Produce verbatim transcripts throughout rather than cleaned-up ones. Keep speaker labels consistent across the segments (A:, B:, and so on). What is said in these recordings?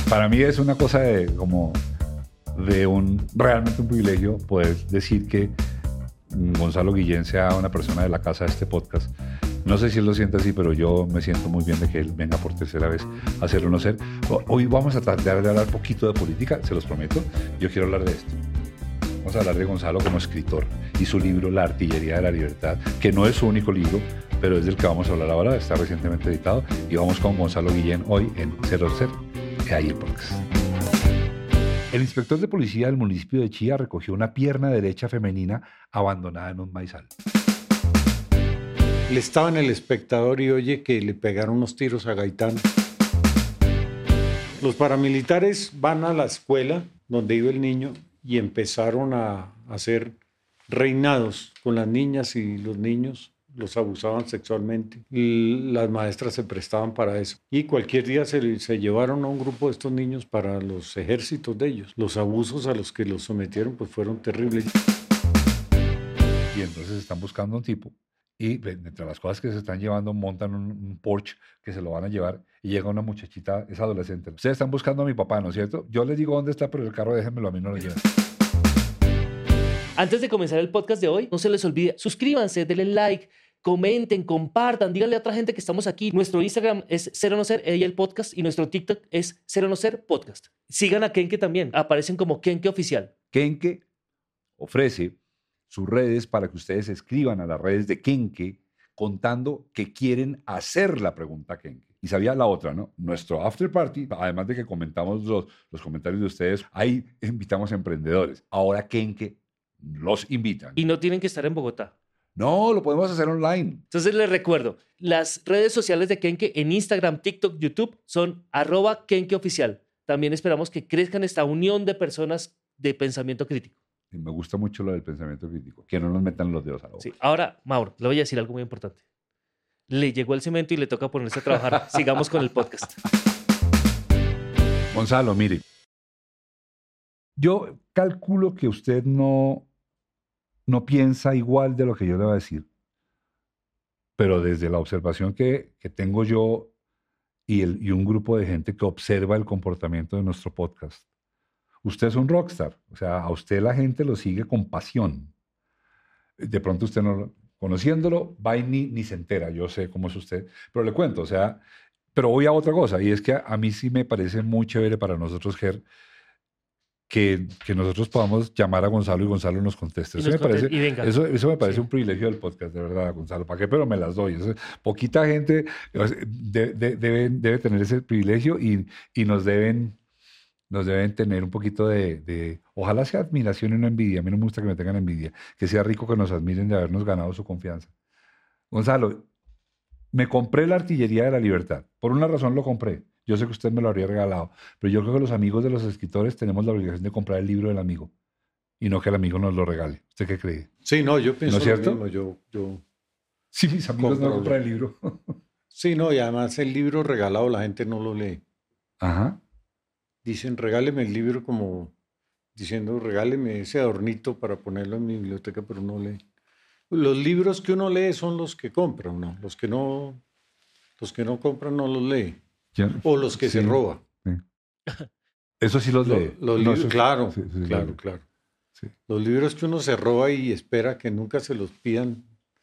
A: Para mí es una cosa de como de un realmente un privilegio poder decir que Gonzalo Guillén sea una persona de la casa de este podcast. No sé si él lo siente así, pero yo me siento muy bien de que él venga por tercera vez a hacerlo no ser. Hoy vamos a tratar de hablar un poquito de política, se los prometo. Yo quiero hablar de esto. Vamos a hablar de Gonzalo como escritor y su libro La Artillería de la Libertad, que no es su único libro, pero es del que vamos a hablar ahora, está recientemente editado. Y vamos con Gonzalo Guillén hoy en Cero Ser, y ahí el podcast. El inspector de policía del municipio de Chía recogió una pierna derecha femenina abandonada en un maizal.
B: Él estaba en El Espectador y oye que le pegaron unos tiros a Gaitán. Los paramilitares van a la escuela donde iba el niño y empezaron a hacer reinados con las niñas y los niños. Los abusaban sexualmente. Y las maestras se prestaban para eso. Y cualquier día se, se llevaron a un grupo de estos niños para los ejércitos de ellos. Los abusos a los que los sometieron pues fueron terribles.
A: Y entonces están buscando un tipo. Y entre las cosas que se están llevando, montan un, un Porsche que se lo van a llevar y llega una muchachita, es adolescente. Ustedes están buscando a mi papá, ¿no es cierto? Yo les digo dónde está, pero el carro déjenmelo, a mí no lo llevan.
C: Antes de comenzar el podcast de hoy, no se les olvide, suscríbanse, denle like, comenten, compartan, díganle a otra gente que estamos aquí. Nuestro Instagram es Cero No Ser, y el podcast, y nuestro TikTok es Cero No Ser Podcast. Sigan a Kenke también, aparecen como Kenke Oficial.
A: Kenke ofrece sus redes para que ustedes escriban a las redes de Kenke contando que quieren hacer la pregunta a Kenke. Y sabía la otra, ¿no? Nuestro after party, además de que comentamos los, los comentarios de ustedes, ahí invitamos a emprendedores. Ahora Kenke los invitan.
C: Y no tienen que estar en Bogotá.
A: No, lo podemos hacer online.
C: Entonces les recuerdo, las redes sociales de Kenke en Instagram, TikTok, YouTube son arroba Kenke Oficial. También esperamos que crezcan esta unión de personas de pensamiento crítico.
A: Y me gusta mucho lo del pensamiento crítico, que no nos metan los dedos a la boca.
C: Sí. Ahora, Mauro, le voy a decir algo muy importante. Le llegó el cemento y le toca ponerse a trabajar. Sigamos con el podcast.
A: Gonzalo, mire, yo calculo que usted no, no piensa igual de lo que yo le voy a decir, pero desde la observación que, que tengo yo y, el, y un grupo de gente que observa el comportamiento de nuestro podcast, usted es un rockstar. O sea, a usted la gente lo sigue con pasión. De pronto usted no lo... Conociéndolo, va y ni, ni se entera. Yo sé cómo es usted. Pero le cuento, o sea... Pero voy a otra cosa. Y es que a, a mí sí me parece muy chévere para nosotros, Ger, que, que nosotros podamos llamar a Gonzalo y Gonzalo nos conteste.
C: Y
A: Eso,
C: nos
A: me parece,
C: conte- y venga.
A: eso, eso me parece
C: Sí.
A: un privilegio del podcast, de verdad, Gonzalo. ¿Para qué? Pero me las doy. Eso- poquita gente de- de- debe, debe tener ese privilegio y, y nos deben... nos deben tener un poquito de, de... Ojalá sea admiración y no envidia. A mí no me gusta que me tengan envidia. Que sea rico que nos admiren de habernos ganado su confianza. Gonzalo, me compré la Artillería de la Libertad. Por una razón lo compré. Yo sé que usted me lo habría regalado. Pero yo creo que los amigos de los escritores tenemos la obligación de comprar el libro del amigo. Y no que el amigo nos lo regale. ¿Usted qué cree?
B: Sí, no, yo pienso
A: ¿No es
B: lo
A: cierto?
B: mismo. Yo, yo...
A: Sí, mis amigos no
B: Cómpralo.
A: compran el libro.
B: Sí, no, y además el libro regalado la gente no lo lee.
A: Ajá.
B: Dicen, regáleme el libro como diciendo, regáleme ese adornito para ponerlo en mi biblioteca, pero no lee. Los libros que uno lee son los que compra, ¿no? Los que no, los que no compran no los lee.
A: Ya-
B: O los que se
A: sí,
B: roba.
A: sí. Eso sí los
B: Lo-
A: lee.
B: los
A: No,
B: libros,
A: eso-
B: claro,
A: sí, sí, sí,
B: claro,
A: los lee.
B: claro.
A: Sí.
B: Los libros que uno se roba y espera que nunca se los pidan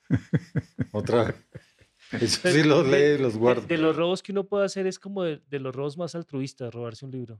B: otra vez. Eso sí los lee y los
C: De,
B: guarda.
C: de los robos que uno puede hacer es como de, de los robos más altruistas, robarse un libro.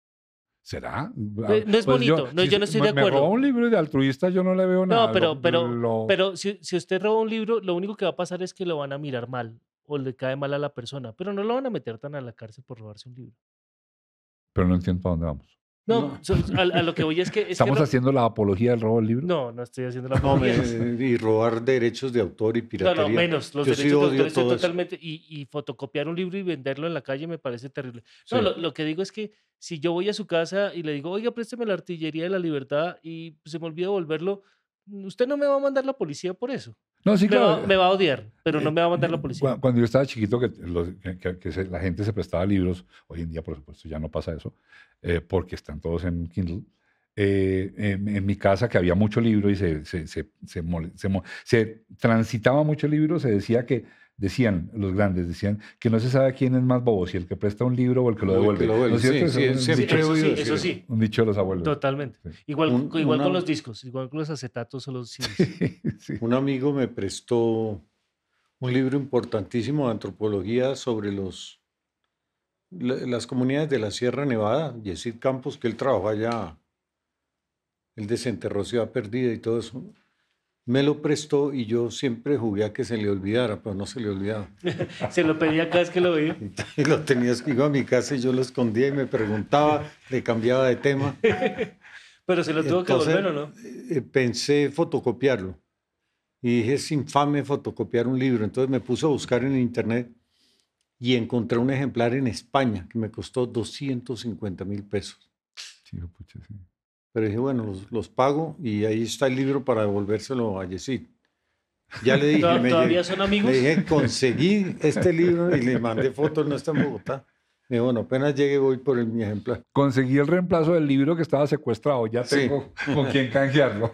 A: ¿Será?
C: no es bonito. No, yo no estoy
A: me,
C: de
A: me
C: acuerdo.
A: roba un libro de altruista, yo no le veo nada.
C: No, pero,
A: Lo-
C: pero,
A: lo-
C: pero si, si usted roba un libro, lo único que va a pasar es que lo van a mirar mal o le cae mal a la persona, pero no lo van a meter tan a la cárcel por robarse un libro.
A: pero no entiendo para dónde vamos.
C: No,
B: No.
C: so- a, a lo que voy es que... Es
A: ¿Estamos
C: que ro-
A: haciendo la apología del robo del libro?
C: No, no estoy haciendo la
B: No, me-
C: apología.
B: y robar derechos de autor y
C: No,
B: piratería.
C: no, menos. Los
B: Yo sí
C: derechos de
B: odio
C: autor estoy
B: todo eso.
C: totalmente... Y, y fotocopiar un libro y venderlo en la calle me parece terrible. No,
B: Sí.
C: lo, lo que digo es que si yo voy a su casa y le digo, oiga, présteme la Artillería de la Libertad y se me olvida devolverlo, usted no me va a mandar la policía por eso.
A: No, sí,
C: me,
A: claro.
C: va, me va a odiar, pero no me va a mandar la policía.
A: Cu- Cuando yo estaba chiquito, que, los- que- que- que se- la gente se prestaba libros, hoy en día, por supuesto, ya no pasa eso, eh, porque están todos en Kindle. Eh, en, en mi casa, que había mucho libro y se, se, se, se, mole- se mo- se transitaba mucho libro, se decía que decían, los grandes, decían que no se sabe quién es más bobo, si el que presta un libro o el que lo devuelve.
B: Que lo devuelve.
A: ¿No es cierto?
B: Sí,
A: Eso
B: sí,
A: es un
B: siempre
A: dicho-
C: eso sí,
B: oído
C: eso
B: decir
C: sí.
A: un dicho de los abuelos.
C: Totalmente.
A: Sí.
C: Igual,
B: Un-
C: igual
B: una-
C: con los discos, igual con los acetatos o los C Ds.
A: Sí.
B: Un amigo me prestó un libro importantísimo de antropología sobre los, la- las comunidades de la Sierra Nevada, Yesid Campos, que él trabajó allá, él desenterró Ciudad Perdida y todo eso. Me lo prestó y yo siempre jugué a que se le olvidara, pero no se le olvidaba.
C: Se lo pedía cada vez que lo veía.
B: Y lo tenía, iba a mi casa y yo lo escondía y me preguntaba, le cambiaba de tema.
C: Pero se lo tuvo que
B: Entonces,
C: volver, ¿o no?
B: eh, pensé fotocopiarlo. Y dije, es infame fotocopiar un libro. Entonces me puse a buscar en internet y encontré un ejemplar en España que me costó doscientos cincuenta mil pesos.
A: Sí, pucha, sí.
B: Pero dije, bueno, los, los pago y ahí está el libro para devolvérselo a Yesid. Ya le dije,
C: ¿Tod-
B: me
C: ¿Todavía
B: llegué-
C: son amigos?
B: le dije, conseguí este libro y le mandé fotos, no está en Bogotá. Me dijo, bueno, apenas llegue voy por el, mi ejemplar.
A: Conseguí el reemplazo del libro que estaba secuestrado. Ya
B: Sí.
A: tengo con quién canjearlo.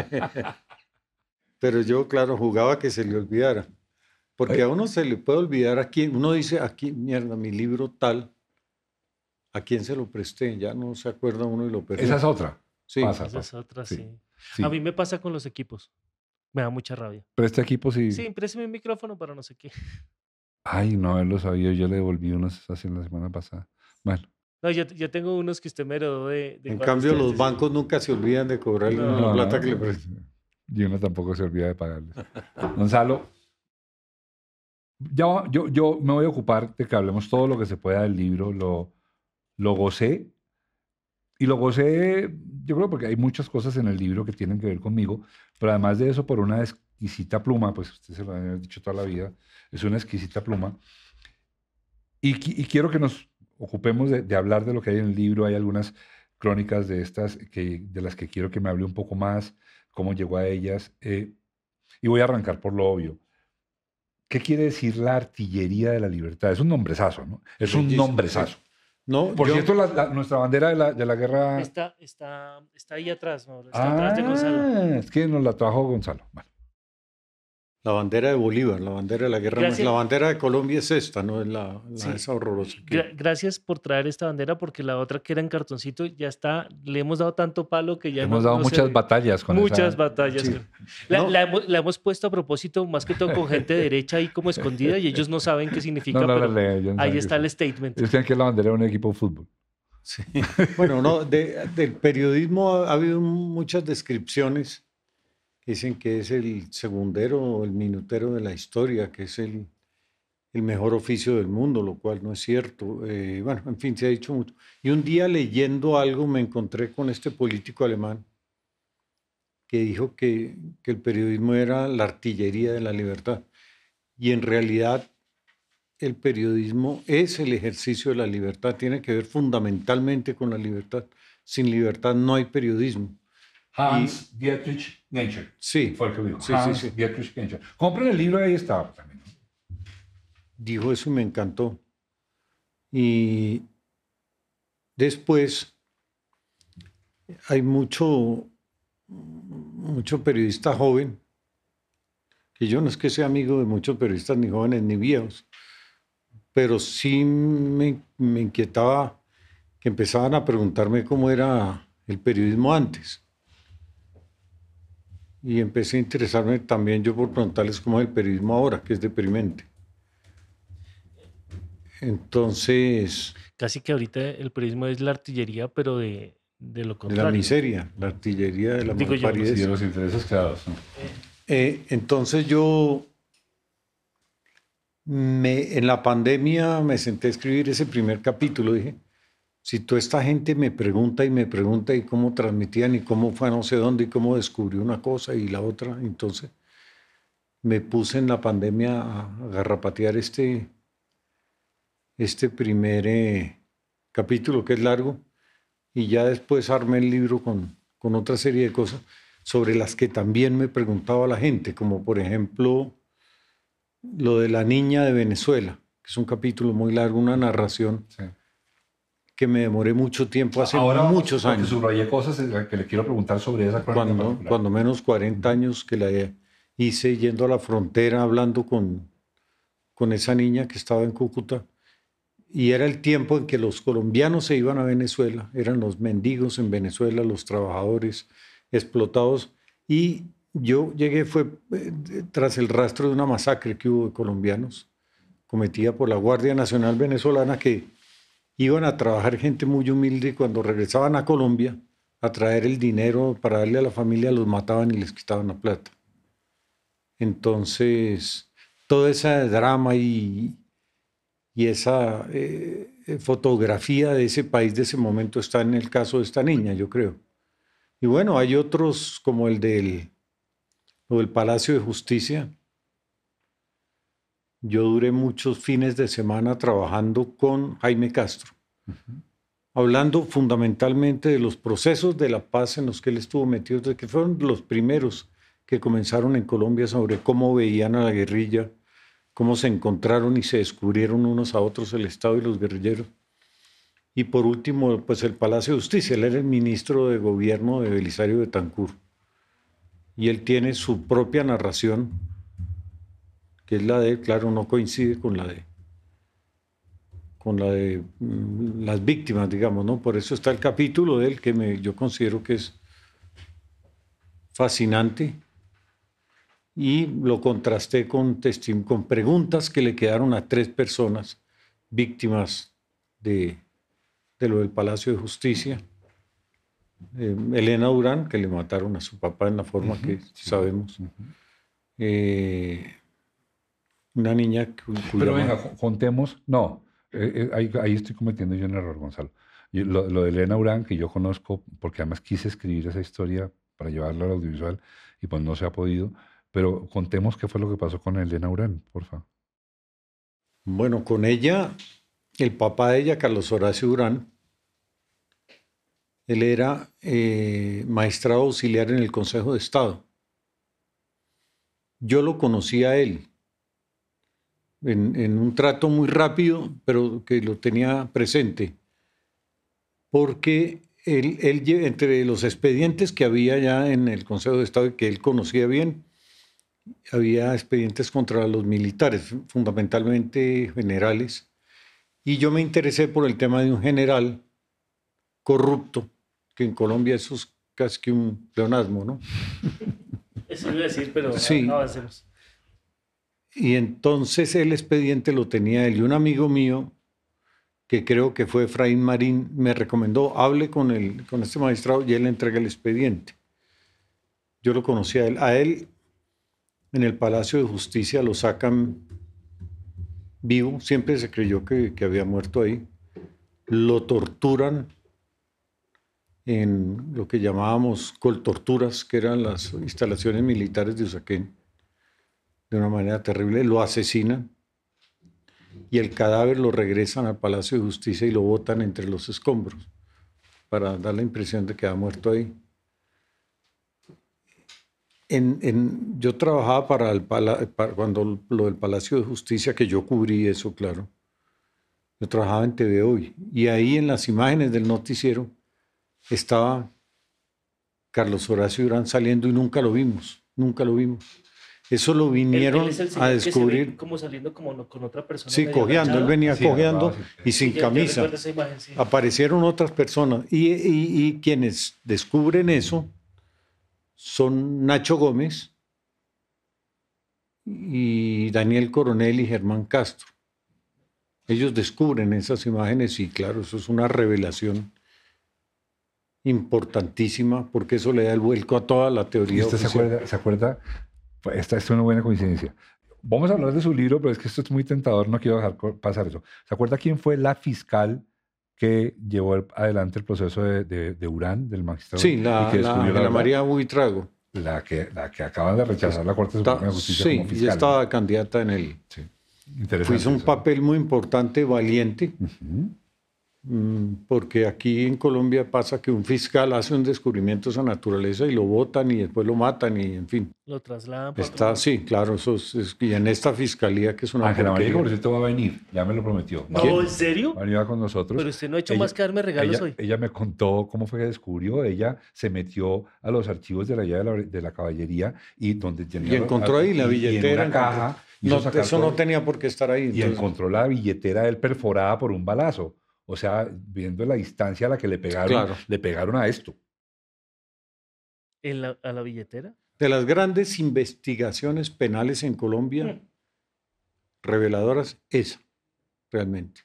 B: Pero yo, claro, jugaba que se le olvidara. Porque a uno se le puede olvidar a quién. Uno dice, aquí, mierda, mi libro tal, ¿a quién se lo presté? Ya no se acuerda uno y lo perdió.
A: Esa es otra.
B: Sí.
A: Pasa,
C: Esa es
A: pasa.
C: otra,
A: Sí.
C: sí.
A: Sí.
C: A mí me pasa con los equipos. Me da mucha rabia.
A: Pero este equipo sí.
C: Sí, préstame el micrófono para no sé qué.
A: Ay, no haberlo sabido. Yo le devolví unos así la semana pasada. Bueno.
C: No, yo, yo tengo unos que usted me heredó de, de
B: En
C: cuando
B: cambio,
C: usted-
B: los bancos nunca se olvidan de cobrarle
C: No,
B: la
A: No,
B: plata
A: no,
B: que le
A: no,
B: prestan.
A: Y uno tampoco se olvida de pagarles. Gonzalo, ya, va- yo, yo me voy a ocupar de que hablemos todo lo que se pueda del libro. Lo, lo gocé. Y lo gocé, yo creo, porque hay muchas cosas en el libro que tienen que ver conmigo, pero además de eso, por una exquisita pluma, pues usted se lo ha dicho toda la vida, es una exquisita pluma. Y, qui- y quiero que nos ocupemos de, de hablar de lo que hay en el libro. Hay algunas crónicas de estas que, de las que quiero que me hable un poco más, cómo llegó a ellas. eh, y voy a arrancar por lo obvio. ¿Qué quiere decir la artillería de la libertad? Es un nombrezazo, ¿no? Es un
B: Bellísimo,
A: nombrezazo.
B: No,
A: Por
B: yo-
A: cierto, la- la- nuestra bandera de la, de la guerra...
C: Está, está, está ahí atrás, ¿no? Está atrás de Gonzalo.
A: Ah, es que nos la trajo Gonzalo. Bueno,
B: la bandera de Bolívar, la bandera de la guerra.
C: Gracias.
B: La bandera de Colombia es esta, no es la, la
C: Sí.
B: esa horrorosa. que-
C: Gra- gracias por traer esta bandera porque la otra que era en cartoncito ya está, le hemos dado tanto palo que ya
A: hemos
C: no-
A: dado
C: no
A: muchas
C: se-
A: batallas con
C: Muchas
A: esa...
C: batallas.
B: Sí.
C: La,
B: No.
C: la hemos, la hemos puesto a propósito, más que todo con gente derecha ahí como escondida y ellos no saben qué significa,
A: No, no la
C: pero
A: leen, ellos no
C: ahí
A: saben
C: está
A: qué
C: el
A: es.
C: statement.
A: Ellos creen que es la bandera de un equipo de fútbol.
B: Sí. Bueno, no, de- del periodismo ha, ha habido muchas descripciones que dicen que es el segundero o el minutero de la historia, que es el, el mejor oficio del mundo, lo cual no es cierto. Eh, bueno, en fin, se ha dicho mucho. Y un día leyendo algo me encontré con este político alemán que dijo que, que el periodismo era la artillería de la libertad. Y en realidad el periodismo es el ejercicio de la libertad, tiene que ver fundamentalmente con la libertad. Sin libertad no hay periodismo.
A: Hans Dietrich Genscher.
B: Sí,
A: Fue el que dijo.
B: Sí, sí,
A: Hans
B: sí.
A: Dietrich Genscher. Compren el libro, ahí está también.
B: dijo eso y me encantó. Y después hay mucho, mucho periodista joven, que yo no es que sea amigo de muchos periodistas ni jóvenes ni viejos, pero sí me, me inquietaba que empezaban a preguntarme cómo era el periodismo antes. Y empecé a interesarme también yo por preguntarles cómo es el periodismo ahora, que es deprimente. Entonces,
C: Casi que ahorita el periodismo es la artillería, pero de, de lo
B: de
C: contrario.
B: la miseria, la artillería de la
C: Digo yo, no
B: malparidez.
A: Y de los intereses creados. ¿no?
B: Eh, entonces yo me, en la pandemia me senté a escribir ese primer capítulo. Dije, si toda esta gente me pregunta y me pregunta y cómo transmitían y cómo fue a no sé dónde y cómo descubrió una cosa y la otra, entonces me puse en la pandemia a garrapatear este, este primer eh, capítulo que es largo y ya después armé el libro con, con otra serie de cosas sobre las que también me preguntaba la gente, como por ejemplo lo de la niña de Venezuela, que es un capítulo muy largo, una narración
A: Sí.
B: que me demoré mucho tiempo, hace
A: Ahora,
B: muchos
A: porque
B: años,
A: subrayé cosas que le quiero preguntar sobre esa crónica
B: cuando,
A: particular.
B: cuando menos cuarenta años que la hice yendo a la frontera, hablando con, con esa niña que estaba en Cúcuta. Y era el tiempo en que los colombianos se iban a Venezuela, eran los mendigos en Venezuela, los trabajadores explotados. Y yo llegué, fue eh, tras el rastro de una masacre que hubo de colombianos, cometida por la Guardia Nacional Venezolana, que iban a trabajar gente muy humilde y cuando regresaban a Colombia a traer el dinero para darle a la familia, los mataban y les quitaban la plata. Entonces, todo ese drama y, y esa eh, fotografía de ese país, de ese momento, está en el caso de esta niña, yo creo. Y bueno, hay otros como el del, lo del Palacio de Justicia. Yo duré muchos fines de semana trabajando con Jaime Castro, uh-huh. hablando fundamentalmente de los procesos de la paz en los que él estuvo metido, de que fueron los primeros que comenzaron en Colombia sobre cómo veían a la guerrilla, cómo se encontraron y se descubrieron unos a otros el Estado y los guerrilleros. Y por último, pues el Palacio de Justicia. Él era el ministro de gobierno de Belisario Betancur. Y él tiene su propia narración, que es la de, claro, no coincide con la de, con la de mm, las víctimas, digamos, ¿no? Por eso está el capítulo de él, que me, yo considero que es fascinante. Y lo contrasté con, con preguntas que le quedaron a tres personas víctimas de, de lo del Palacio de Justicia. Eh, Elena Durán, que le mataron a su papá en la forma uh-huh, que sí. sabemos. Uh-huh. Eh, una niña cuya
A: Pero venga, madre... contemos. No, eh, eh, ahí, ahí estoy cometiendo yo un error, Gonzalo. Yo, lo, lo de Elena Durán, que yo conozco, porque además quise escribir esa historia para llevarla al audiovisual y pues no se ha podido. Pero contemos qué fue lo que pasó con Elena Urán, por favor.
B: Bueno, con ella, el papá de ella, Carlos Horacio Urán, él era eh, magistrado auxiliar en el Consejo de Estado. Yo lo conocí a él en, en un trato muy rápido, pero que lo tenía presente, porque él, él, entre los expedientes que había ya en el Consejo de Estado y que él conocía bien, había expedientes contra los militares, fundamentalmente generales, y yo me interesé por el tema de un general corrupto, que en Colombia eso es casi que un pleonasmo, ¿no?
C: Eso iba a decir, pero
B: sí.
C: no avancemos.
B: Y entonces el expediente lo tenía él, y un amigo mío, que creo que fue Efraín Marín, me recomendó, hable con, el, con este magistrado y él le entrega el expediente. Yo lo conocí a él. A él en el Palacio de Justicia lo sacan vivo, siempre se creyó que, que había muerto ahí. Lo torturan en lo que llamábamos coltorturas, que eran las instalaciones militares de Usaquén, de una manera terrible. Lo asesinan y el cadáver lo regresan al Palacio de Justicia y lo botan entre los escombros para dar la impresión de que ha muerto ahí. En, en, yo trabajaba para el para, para, cuando lo del Palacio de Justicia, que yo cubrí eso, claro. Yo trabajaba en T V Hoy y ahí en las imágenes del noticiero estaba Carlos Horacio Durán saliendo y nunca lo vimos, nunca lo vimos. Eso lo vinieron él, él a descubrir.
C: Que se como saliendo como con otra persona.
B: Sí, cojeando, él venía sí, cojeando no, y sin sí, camisa.
C: Esa imagen, sí.
B: Aparecieron otras personas y, y, y quienes descubren eso son Nacho Gómez y Daniel Coronel y Germán Castro. Ellos descubren esas imágenes y claro, eso es una revelación importantísima porque eso le da el vuelco a toda la teoría.
A: ¿Usted se acuerda, se acuerda? Esta es una buena coincidencia. Vamos a hablar de su libro, pero es que esto es muy tentador, no quiero dejar pasar eso. ¿Se acuerda quién fue la fiscal que llevó adelante el proceso de, de, de Urán, del magistrado?
B: Sí, la,
A: que
B: la, la, la María Buitrago.
A: La que, la que acaban de rechazar la Corte Suprema de Justicia
B: sí,
A: como fiscal.
B: Sí, ella estaba candidata en el...
A: Sí, interesante.
B: Hizo un
A: eso.
B: papel muy importante, valiente.
A: Uh-huh.
B: Mm, Porque aquí en Colombia pasa que un fiscal hace un descubrimiento de esa naturaleza y lo botan y después lo matan y en fin.
C: Lo trasladan para otro
B: Está,
C: lado.
B: sí, claro, eso es, es- y en esta fiscalía que es una
A: Ángela María, por
B: porquería.
A: cierto, va a venir, ya me lo prometió. Va a
C: No,
A: venir.
C: ¿en serio?
A: Va a venir con nosotros.
C: Pero usted no ha hecho
A: Ella-
C: más que darme regalos
A: ella,
C: hoy.
A: ella me contó cómo fue que descubrió. Ella se metió a los archivos de la llave de la, de la caballería y donde tenía
B: Y encontró
A: a-
B: ahí la
A: y- y
B: billetera.
A: en una
B: encontró-
A: caja. hizo
B: No,
A: sacar
B: eso no
A: todo,
B: tenía por qué estar ahí.
A: y
B: Entonces,
A: encontró la billetera de él perforada por un balazo. O sea, viendo la distancia a la que le pegaron,
B: claro,
A: le pegaron a esto.
C: ¿En la, a la billetera?
B: de las grandes investigaciones penales en Colombia,
C: Mm.
B: reveladoras, esa, realmente.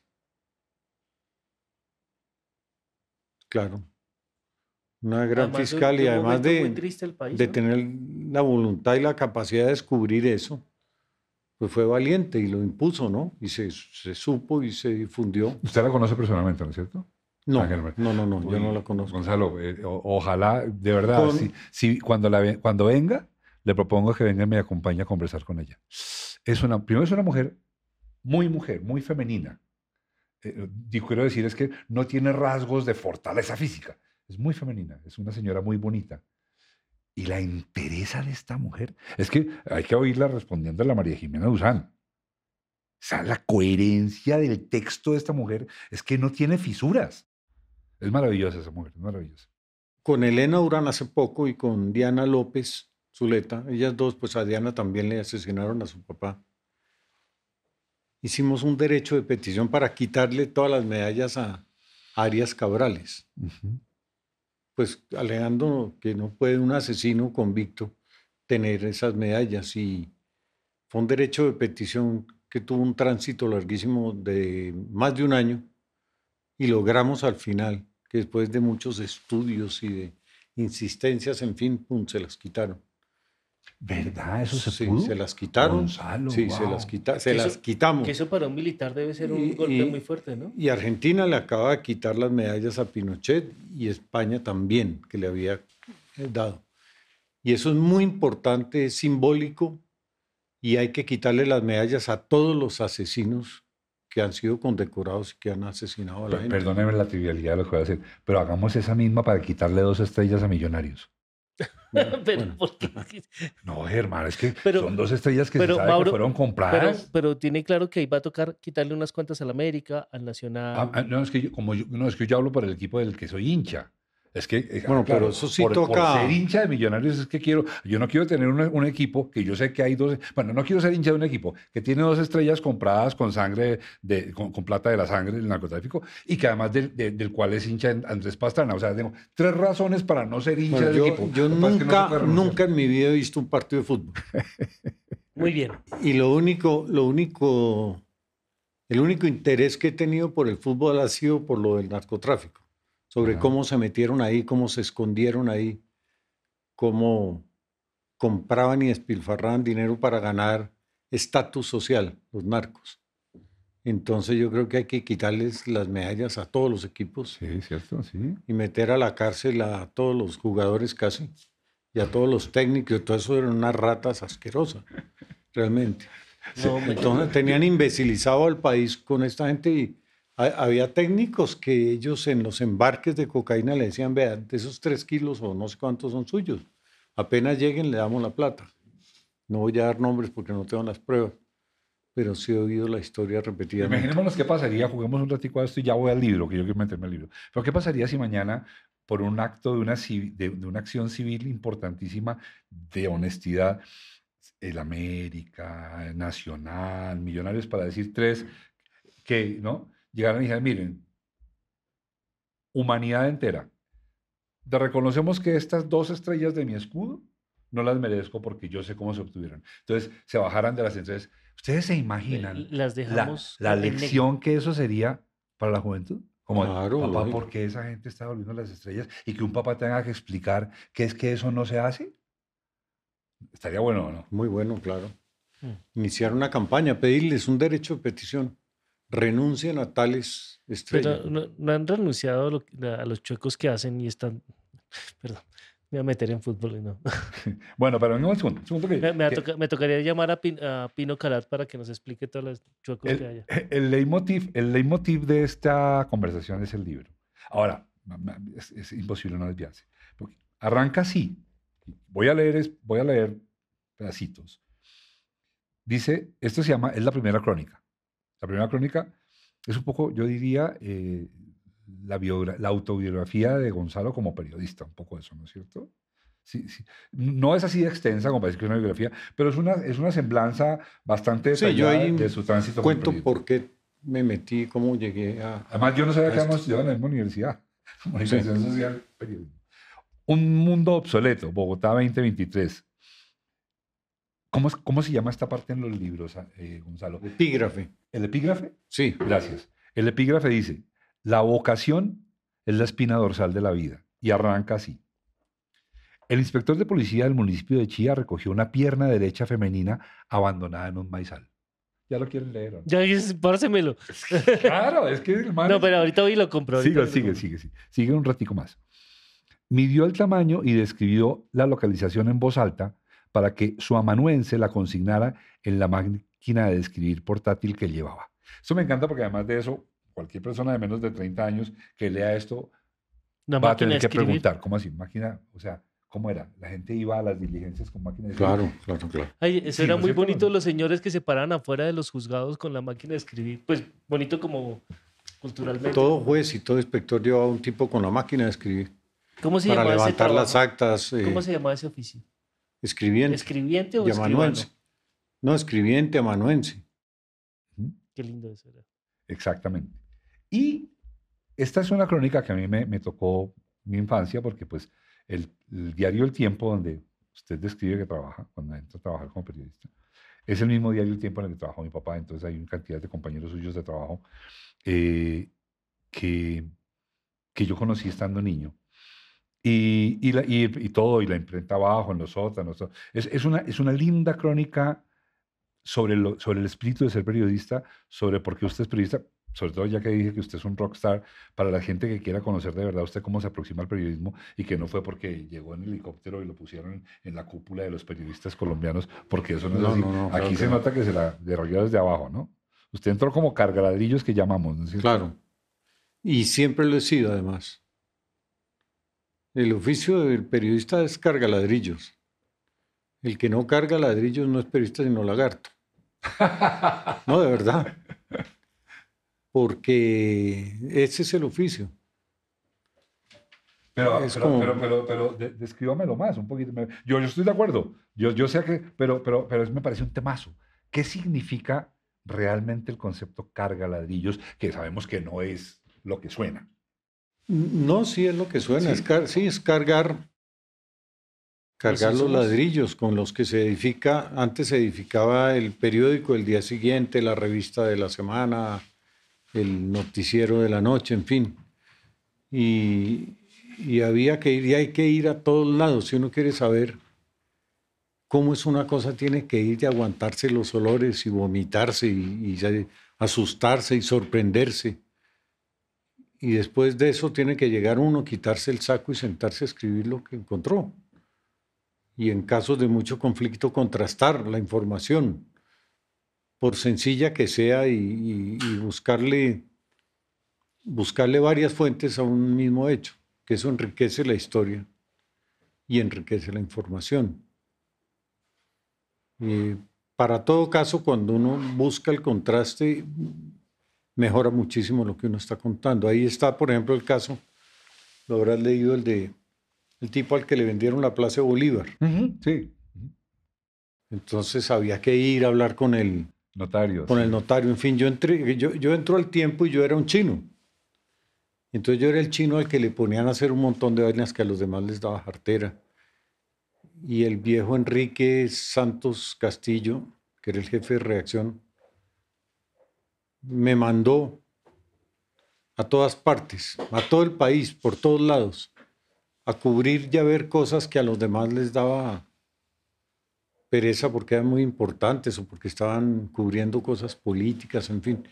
B: Claro. Una gran
C: Además de-
B: fiscal
C: de
B: y
C: un
B: además
C: momento muy
B: de,
C: triste del país,
B: de
C: ¿no?
B: tener la voluntad y la capacidad de descubrir eso, pues fue valiente y lo impuso, ¿no? Y se, se supo y se difundió.
A: Usted la conoce personalmente, ¿no es cierto?
B: No,
A: Ángela María.
B: no, no, no, yo
A: Uy,
B: no la conozco.
A: Gonzalo, eh, o- ojalá, de verdad,
B: Con-
A: si, si cuando, la, ve- cuando venga, le propongo que venga y me acompañe a conversar con ella. Es una, primero es una mujer muy mujer, muy femenina. Eh, y quiero decir es que no tiene rasgos de fortaleza física. Es muy femenina, es una señora muy bonita. Y la interesa de esta mujer es que hay que oírla respondiendo a la María Jimena Duzán. O sea, la coherencia del texto de esta mujer es que no tiene fisuras. Es maravillosa esa mujer, es maravillosa.
B: Con Elena Urán hace poco y con Diana López Zuleta, ellas dos, pues a Diana también le asesinaron a su papá. Hicimos un derecho de petición para quitarle todas las medallas a Arias Cabrales,
A: Ujú.
B: pues alegando que no puede un asesino convicto tener esas medallas. Y fue un derecho de petición que tuvo un tránsito larguísimo de más de un año y logramos al final que después de muchos estudios y de insistencias, en fin, pum, se las quitaron.
A: ¿Verdad? ¿Eso se
B: Sí,
A: pudo?
B: se las quitaron.
A: Gonzalo,
B: Sí, se
A: wow.
B: las, quita, se
C: Que eso-
B: las quitamos.
C: Que eso para un militar debe ser un
B: Y-
C: golpe
B: y-
C: muy fuerte, ¿no?
B: Y Argentina le acaba de quitar las medallas a Pinochet y España también, que le había eh, dado. Y eso es muy importante, es simbólico y hay que quitarle las medallas a todos los asesinos que han sido condecorados y que han asesinado a la
A: Per-
B: gente.
A: Perdóneme la trivialidad de lo que voy a decir, pero hagamos esa misma para quitarle dos estrellas a Millonarios.
B: Bueno,
C: Pero,
B: bueno.
C: ¿por qué?
A: No, Germán, es que
C: Pero-
A: son dos estrellas que
C: pero,
A: se sabe
C: Mauro,
A: que fueron
C: Pero,
A: compradas.
C: pero tiene claro que ahí va a tocar quitarle unas cuantas al América, al Nacional.
A: Ah, ah, no, es que yo, como yo, no, es que yo hablo por el equipo del que soy hincha. Es que, eh,
B: Bueno,
A: ah, claro,
B: pero eso sí
A: por, por
B: toca-
A: ser hincha de Millonarios es que quiero, yo no quiero tener un, un equipo que yo sé que hay dos, bueno, no quiero ser hincha de un equipo que tiene dos estrellas compradas con sangre, de, con, con plata de la sangre del narcotráfico y que además del, de- del cual es hincha Andrés Pastrana. O sea, tengo tres razones para no ser hincha
B: Bueno,
A: del
B: yo
A: equipo.
B: yo
A: Lo que pasa es que no se
B: nunca,
A: puede renunciar.
B: nunca en mi vida he visto un partido de fútbol.
C: Muy bien.
B: Y lo único, lo único, el único interés que he tenido por el fútbol ha sido por lo del narcotráfico, sobre
A: Ajá.
B: cómo se metieron ahí, cómo se escondieron ahí, cómo compraban y despilfarraban dinero para ganar estatus social, los narcos. Entonces yo creo que hay que quitarles las medallas a todos los equipos
A: Sí, cierto, sí.
B: y meter a la cárcel a todos los jugadores casi y a todos los técnicos. Todo eso eran unas ratas asquerosas, realmente.
C: No, muy-
B: Entonces tenían imbecilizado al país con esta gente y ha- había técnicos que ellos en los embarques de cocaína le decían, vean, de esos tres kilos o no sé cuántos son suyos. Apenas lleguen le damos la plata. No voy a dar nombres porque no tengo las pruebas, pero sí he oído la historia repetidamente.
A: Imaginémonos qué pasaría, juguemos un ratico a esto y ya voy al libro, que yo quiero meterme al libro. Pero qué pasaría si mañana, por un acto de una, civi- de, de una acción civil importantísima de honestidad, el América, Nacional, Millonarios, para decir tres, que ¿no? llegaran y dijeran, miren, humanidad entera, te reconocemos que estas dos estrellas de mi escudo no las merezco porque yo sé cómo se obtuvieron. Entonces se bajaran de las estrellas. ¿Ustedes se imaginan
C: Las
A: la,
C: dejamos
A: la
C: en negro.
A: lección que eso sería para la juventud? Como,
B: Claro,
A: papá,
B: lógico.
A: ¿por qué esa gente está volviendo las estrellas? Y que un papá tenga que explicar que es que eso no se hace. Estaría bueno, ¿o no?
B: Muy bueno, claro.
C: Mm.
B: Iniciar una campaña, pedirles un derecho de petición. Renuncien a tales estrellas.
C: Pero no, no han renunciado a, lo- a los chuecos que hacen y están, perdón, Me voy a meter en fútbol y no.
A: Bueno, pero venga un segundo. un segundo que,
C: Me, me va a
A: que
C: toca- me tocaría llamar a, Pin- a Pino Carat para que nos explique todos los chuecos que
A: el,
C: haya.
A: el, leitmotiv, el leitmotiv de esta conversación es el libro. Ahora, es, es imposible no desviarse. Porque arranca así. Voy a leer, es- voy a leer pedacitos. Dice, esto se llama, es la primera crónica. La primera crónica es un poco, yo diría, eh, la, biogra- la autobiografía de Gonzalo como periodista, un poco de eso, ¿no es cierto? Sí, sí. No es así de extensa como parece que es una biografía, pero es una, es una semblanza bastante
B: Sí, yo
A: detallada
B: ahí
A: de su tránsito por el
B: cuento
A: periodismo.
B: por qué me metí, cómo llegué a...
A: Además, yo no sabía
B: a
A: que
B: esto.
A: habíamos estudiado en la misma universidad.
B: Sí.
A: Comunicación social, periodismo. Un mundo obsoleto, Bogotá veinte veintitrés. ¿Cómo, es- cómo se llama esta parte en los libros, eh, Gonzalo?
B: Epígrafe.
A: ¿El epígrafe?
B: Sí.
A: Gracias. El epígrafe dice, la vocación es la espina dorsal de la vida. Y arranca así. El inspector de policía del municipio de Chía recogió una pierna derecha femenina abandonada en un maizal. ¿Ya lo quieren leer? ¿O no?
C: Ya, es- pásemelo.
A: Claro, es que el man
C: No,
A: es-
C: pero ahorita hoy lo compro. ahorita
A: Sigue,
C: hoy lo
A: sigue,
C: compro.
A: sigue, sigue. Sigue un ratico más. Midió el tamaño y describió la localización en voz alta para que su amanuense la consignara en la máquina de escribir portátil que llevaba. Eso me encanta porque además de eso, cualquier persona de menos de treinta años que lea esto
C: Una
A: va a
C: máquina
A: tener
C: de
A: que
C: escribir.
A: preguntar, ¿cómo así? Máquina, o sea, ¿cómo era? La gente iba a las diligencias con máquina de escribir.
B: Claro, claro, claro.
C: Ay, eso
A: Sí,
C: era
A: ¿no es
C: muy
A: cierto?
C: bonito, los señores que se paraban afuera de los juzgados con la máquina de escribir. Pues bonito como culturalmente.
B: Todo juez y todo inspector llevaba un tipo con la máquina de escribir
C: ¿Cómo se
B: para
C: llamaba ese
B: levantar las
C: trabajo?
B: actas. eh,
C: ¿Cómo se llamaba ese oficio?
B: Escribiente
C: ¿Escribiente o
B: y
C: escribano?
B: amanuense. No, escribiente, amanuense.
A: Ujú.
C: Qué lindo eso era.
A: Exactamente. Y esta es una crónica que a mí me, me tocó mi infancia porque pues el, el diario El Tiempo, donde usted describe que trabaja, cuando entra a trabajar como periodista, es el mismo diario El Tiempo en el que trabajó mi papá, entonces hay una cantidad de compañeros suyos de trabajo eh, que, que yo conocí estando niño. Y, y, la- y- y todo, y la imprenta abajo, en los sótanos. todo. Es, es, una, es una linda crónica sobre, lo, sobre el espíritu de ser periodista, sobre por qué usted es periodista, sobre todo ya que dije que usted es un rockstar, para la gente que quiera conocer de verdad usted cómo se aproxima al periodismo y que no fue porque llegó en helicóptero y lo pusieron en, en la cúpula de los periodistas colombianos, porque eso no es
B: No,
A: así.
B: no, no, claro
A: Aquí
B: que
A: se
B: no.
A: nota que se la derrolló desde abajo, ¿no? Usted entró como cargaladrillos que llamamos, ¿no es cierto?
B: Claro. Y siempre lo he sido, además. El oficio del periodista es cargar ladrillos. El que no carga ladrillos no es periodista, sino lagarto. No, de verdad. Porque ese es el oficio.
A: Pero,
B: Es
A: pero,
B: como-
A: pero, pero, pero de- descríbamelo más, un poquito. Me- Yo, yo estoy de acuerdo. Yo, yo sé que, pero, pero, pero es- me parece un temazo. ¿Qué significa realmente el concepto carga ladrillos? Que sabemos que no es lo que suena.
B: No, sí es lo que suena.
A: ¿Sí?
B: Es car- sí, es cargar, cargar los
C: insumos.
B: ladrillos con los que se edifica. Antes se edificaba el periódico el día siguiente, la revista de la semana, el noticiero de la noche, en fin. Y, y había que ir, y hay que ir a todos lados. Si uno quiere saber cómo es una cosa, tiene que ir y aguantarse los olores y vomitarse y, y se- asustarse y sorprenderse. Y después de eso tiene que llegar uno, quitarse el saco y sentarse a escribir lo que encontró. Y en casos de mucho conflicto, contrastar la información, por sencilla que sea, y, y- y buscarle, buscarle varias fuentes a un mismo hecho, que eso enriquece la historia y enriquece la información. Y para todo caso, cuando uno busca el contraste, mejora muchísimo lo que uno está contando. Ahí está, por ejemplo, el caso, lo habrás leído, el de el tipo al que le vendieron la Plaza de Bolívar.
A: Ujú, sí. Ujú.
B: Entonces había que ir a hablar con el,
A: Notario.
B: con
A: sí.
B: el notario. En fin, yo entré, yo, yo entro al tiempo y yo era un chino. Entonces yo era el chino al que le ponían a hacer un montón de vainas que a los demás les daba jartera. Y el viejo Enrique Santos Castillo, que era el jefe de redacción, me mandó a todas partes, a todo el país, por todos lados, a cubrir y a ver cosas que a los demás les daba pereza porque eran muy importantes o porque estaban cubriendo cosas políticas, en fin.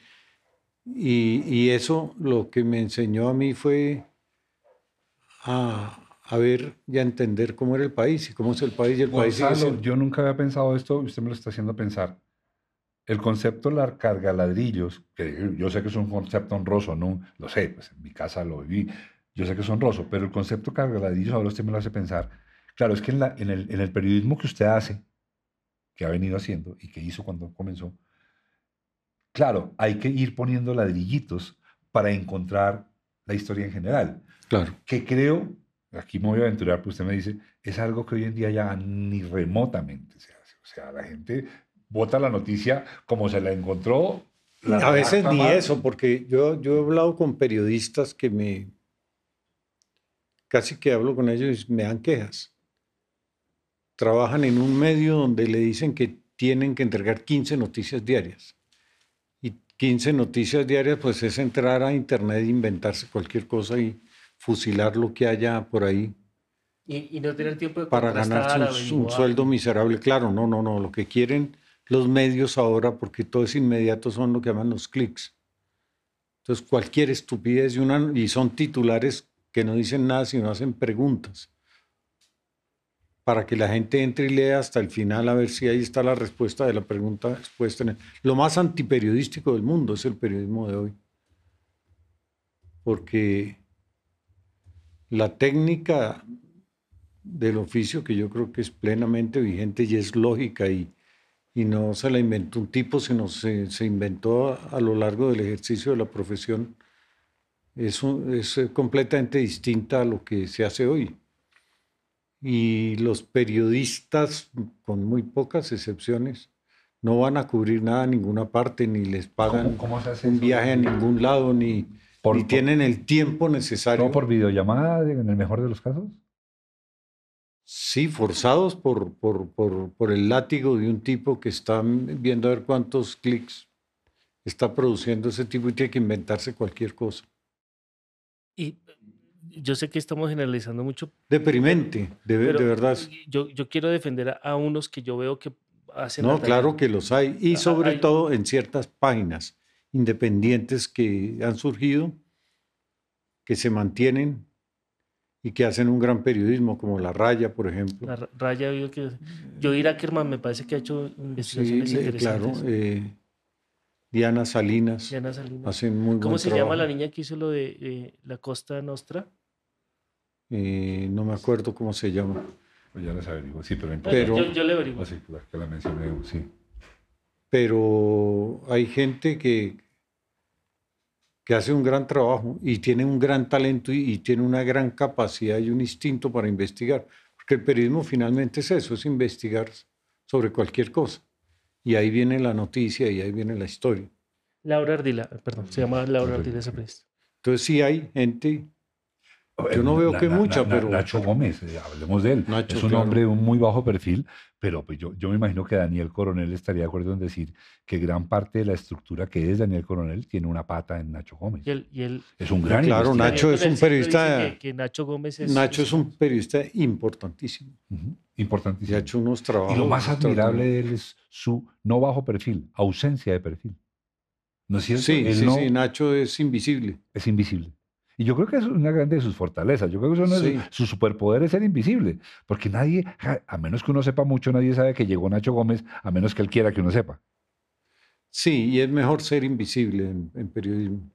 B: Y, y eso lo que me enseñó a mí fue a, a ver y a entender cómo era el país y cómo es el país y el país sigue
A: Gonzalo,
B: siendo-
A: yo nunca había pensado esto y usted me lo está haciendo pensar. El concepto de la carga ladrillos, que yo sé que es un concepto honroso, no lo sé, pues en mi casa lo viví, yo sé que es honroso, pero el concepto carga ladrillos ahora usted me lo hace pensar. Claro, es que en, la- en el, en el periodismo que usted hace, que ha venido haciendo y que hizo cuando comenzó, claro, hay que ir poniendo ladrillitos para encontrar la historia en general,
B: Claro.
A: que creo, aquí me voy a aventurar, pues usted me dice, es algo que hoy en día ya ni remotamente se hace. O sea, la gente vota la noticia como se la encontró. La
B: A veces
A: redacta
B: ni
A: mal.
B: eso, porque yo, yo he hablado con periodistas que me, casi que hablo con ellos y me dan quejas. Trabajan en un medio donde le dicen que tienen que entregar quince noticias diarias. Y quince noticias diarias, pues es entrar a internet e inventarse cualquier cosa y fusilar lo que haya por ahí
C: Y, y no tener tiempo de
B: para ganarse
C: contrastar,
B: un, un
C: averiguar.
B: sueldo miserable. Claro, no, no, no. Lo que quieren los medios ahora, porque todo es inmediato, son lo que llaman los clics. Entonces, cualquier estupidez y, una, y son titulares que no dicen nada, sino hacen preguntas para que la gente entre y lea hasta el final a ver si ahí está la respuesta de la pregunta expuesta. En el... Lo más antiperiodístico del mundo es el periodismo de hoy. Porque la técnica del oficio, que yo creo que es plenamente vigente y es lógica y, y no se la inventó un tipo, sino se, se inventó a, a lo largo del ejercicio de la profesión, es, un, es completamente distinta a lo que se hace hoy. Y los periodistas, con muy pocas excepciones, no van a cubrir nada a ninguna parte, ni les pagan
A: ¿Cómo, cómo se hace
B: un
A: eso?
B: viaje a ningún lado, ni,
A: Por-
B: ni
A: por-
B: tienen el tiempo necesario.
A: ¿Todo por videollamada en el mejor de los casos?
B: Sí, forzados por, por, por, por el látigo de un tipo que está viendo a ver cuántos clics está produciendo ese tipo y tiene que inventarse cualquier cosa.
C: Y yo sé que estamos generalizando mucho.
B: Deprimente, de,
C: pero
B: de verdad.
C: Yo, yo quiero defender a, a unos que yo veo que hacen la
B: No,
C: tarea.
B: claro que los hay. Y
C: Ah,
B: sobre
C: hay-
B: todo en ciertas páginas independientes que han surgido, que se mantienen y que hacen un gran periodismo, como La Raya, por ejemplo.
C: La Ra- Raya, veo que yo ir Ackerman me parece que ha hecho
B: Sí,
C: investigaciones
B: le- claro.
C: interesantes.
B: eh, Diana Salinas
C: Diana Salinas.
B: hacen muy
C: ¿Cómo
B: buen
C: se
B: trabajo.
C: llama la niña que hizo lo de eh, la Costa Nostra?
B: Eh, no me acuerdo cómo se llama.
A: Pues ya les averiguo, sí, pero...
B: Pero-
C: yo, yo le averiguo.
A: Oh, sí, la que la mencioné, sí.
B: Pero hay gente que, que hace un gran trabajo y tiene un gran talento y, y tiene una gran capacidad y un instinto para investigar. Porque el periodismo finalmente es eso, es investigar sobre cualquier cosa. Y ahí viene la noticia y ahí viene la historia.
C: Laura Ardila, perdón, se llama Laura Ardila esa periodista.
B: Entonces sí hay gente, yo no veo
A: Na-
B: que
A: na-
B: mucha,
A: na-
B: pero...
A: Nacho Gómez, eh, hablemos de él.
B: Nacho,
A: es un
B: claro.
A: hombre de un muy bajo perfil, pero pues yo, yo me imagino que Daniel Coronel estaría de acuerdo en decir que gran parte de la estructura que es Daniel Coronel tiene una pata en Nacho Gómez.
C: Y él, y él-
A: Es un gran
B: Claro,
A: investigador.
B: Nacho es
C: Él
B: un
C: siempre dice
B: periodista-
C: Que, que Nacho Gómez es,
B: Nacho es un periodista importantísimo
A: Ujú,
B: y
A: importantísimo.
B: ha hecho unos trabajos...
A: Y lo más admirable
B: extraordinarios.
A: de él es su no bajo perfil, ausencia de perfil. ¿No es cierto?
B: Sí,
A: Él
B: sí,
A: no
B: sí, Nacho es invisible.
A: es invisible. Y yo creo que es una grande de sus fortalezas. Yo creo que uno de
B: Sí.
A: sus, su superpoder es ser invisible. Porque nadie, ja, a menos que uno sepa mucho, nadie sabe que llegó Nacho Gómez, a menos que él quiera que uno sepa.
B: Sí, y es mejor ser invisible en, en periodismo.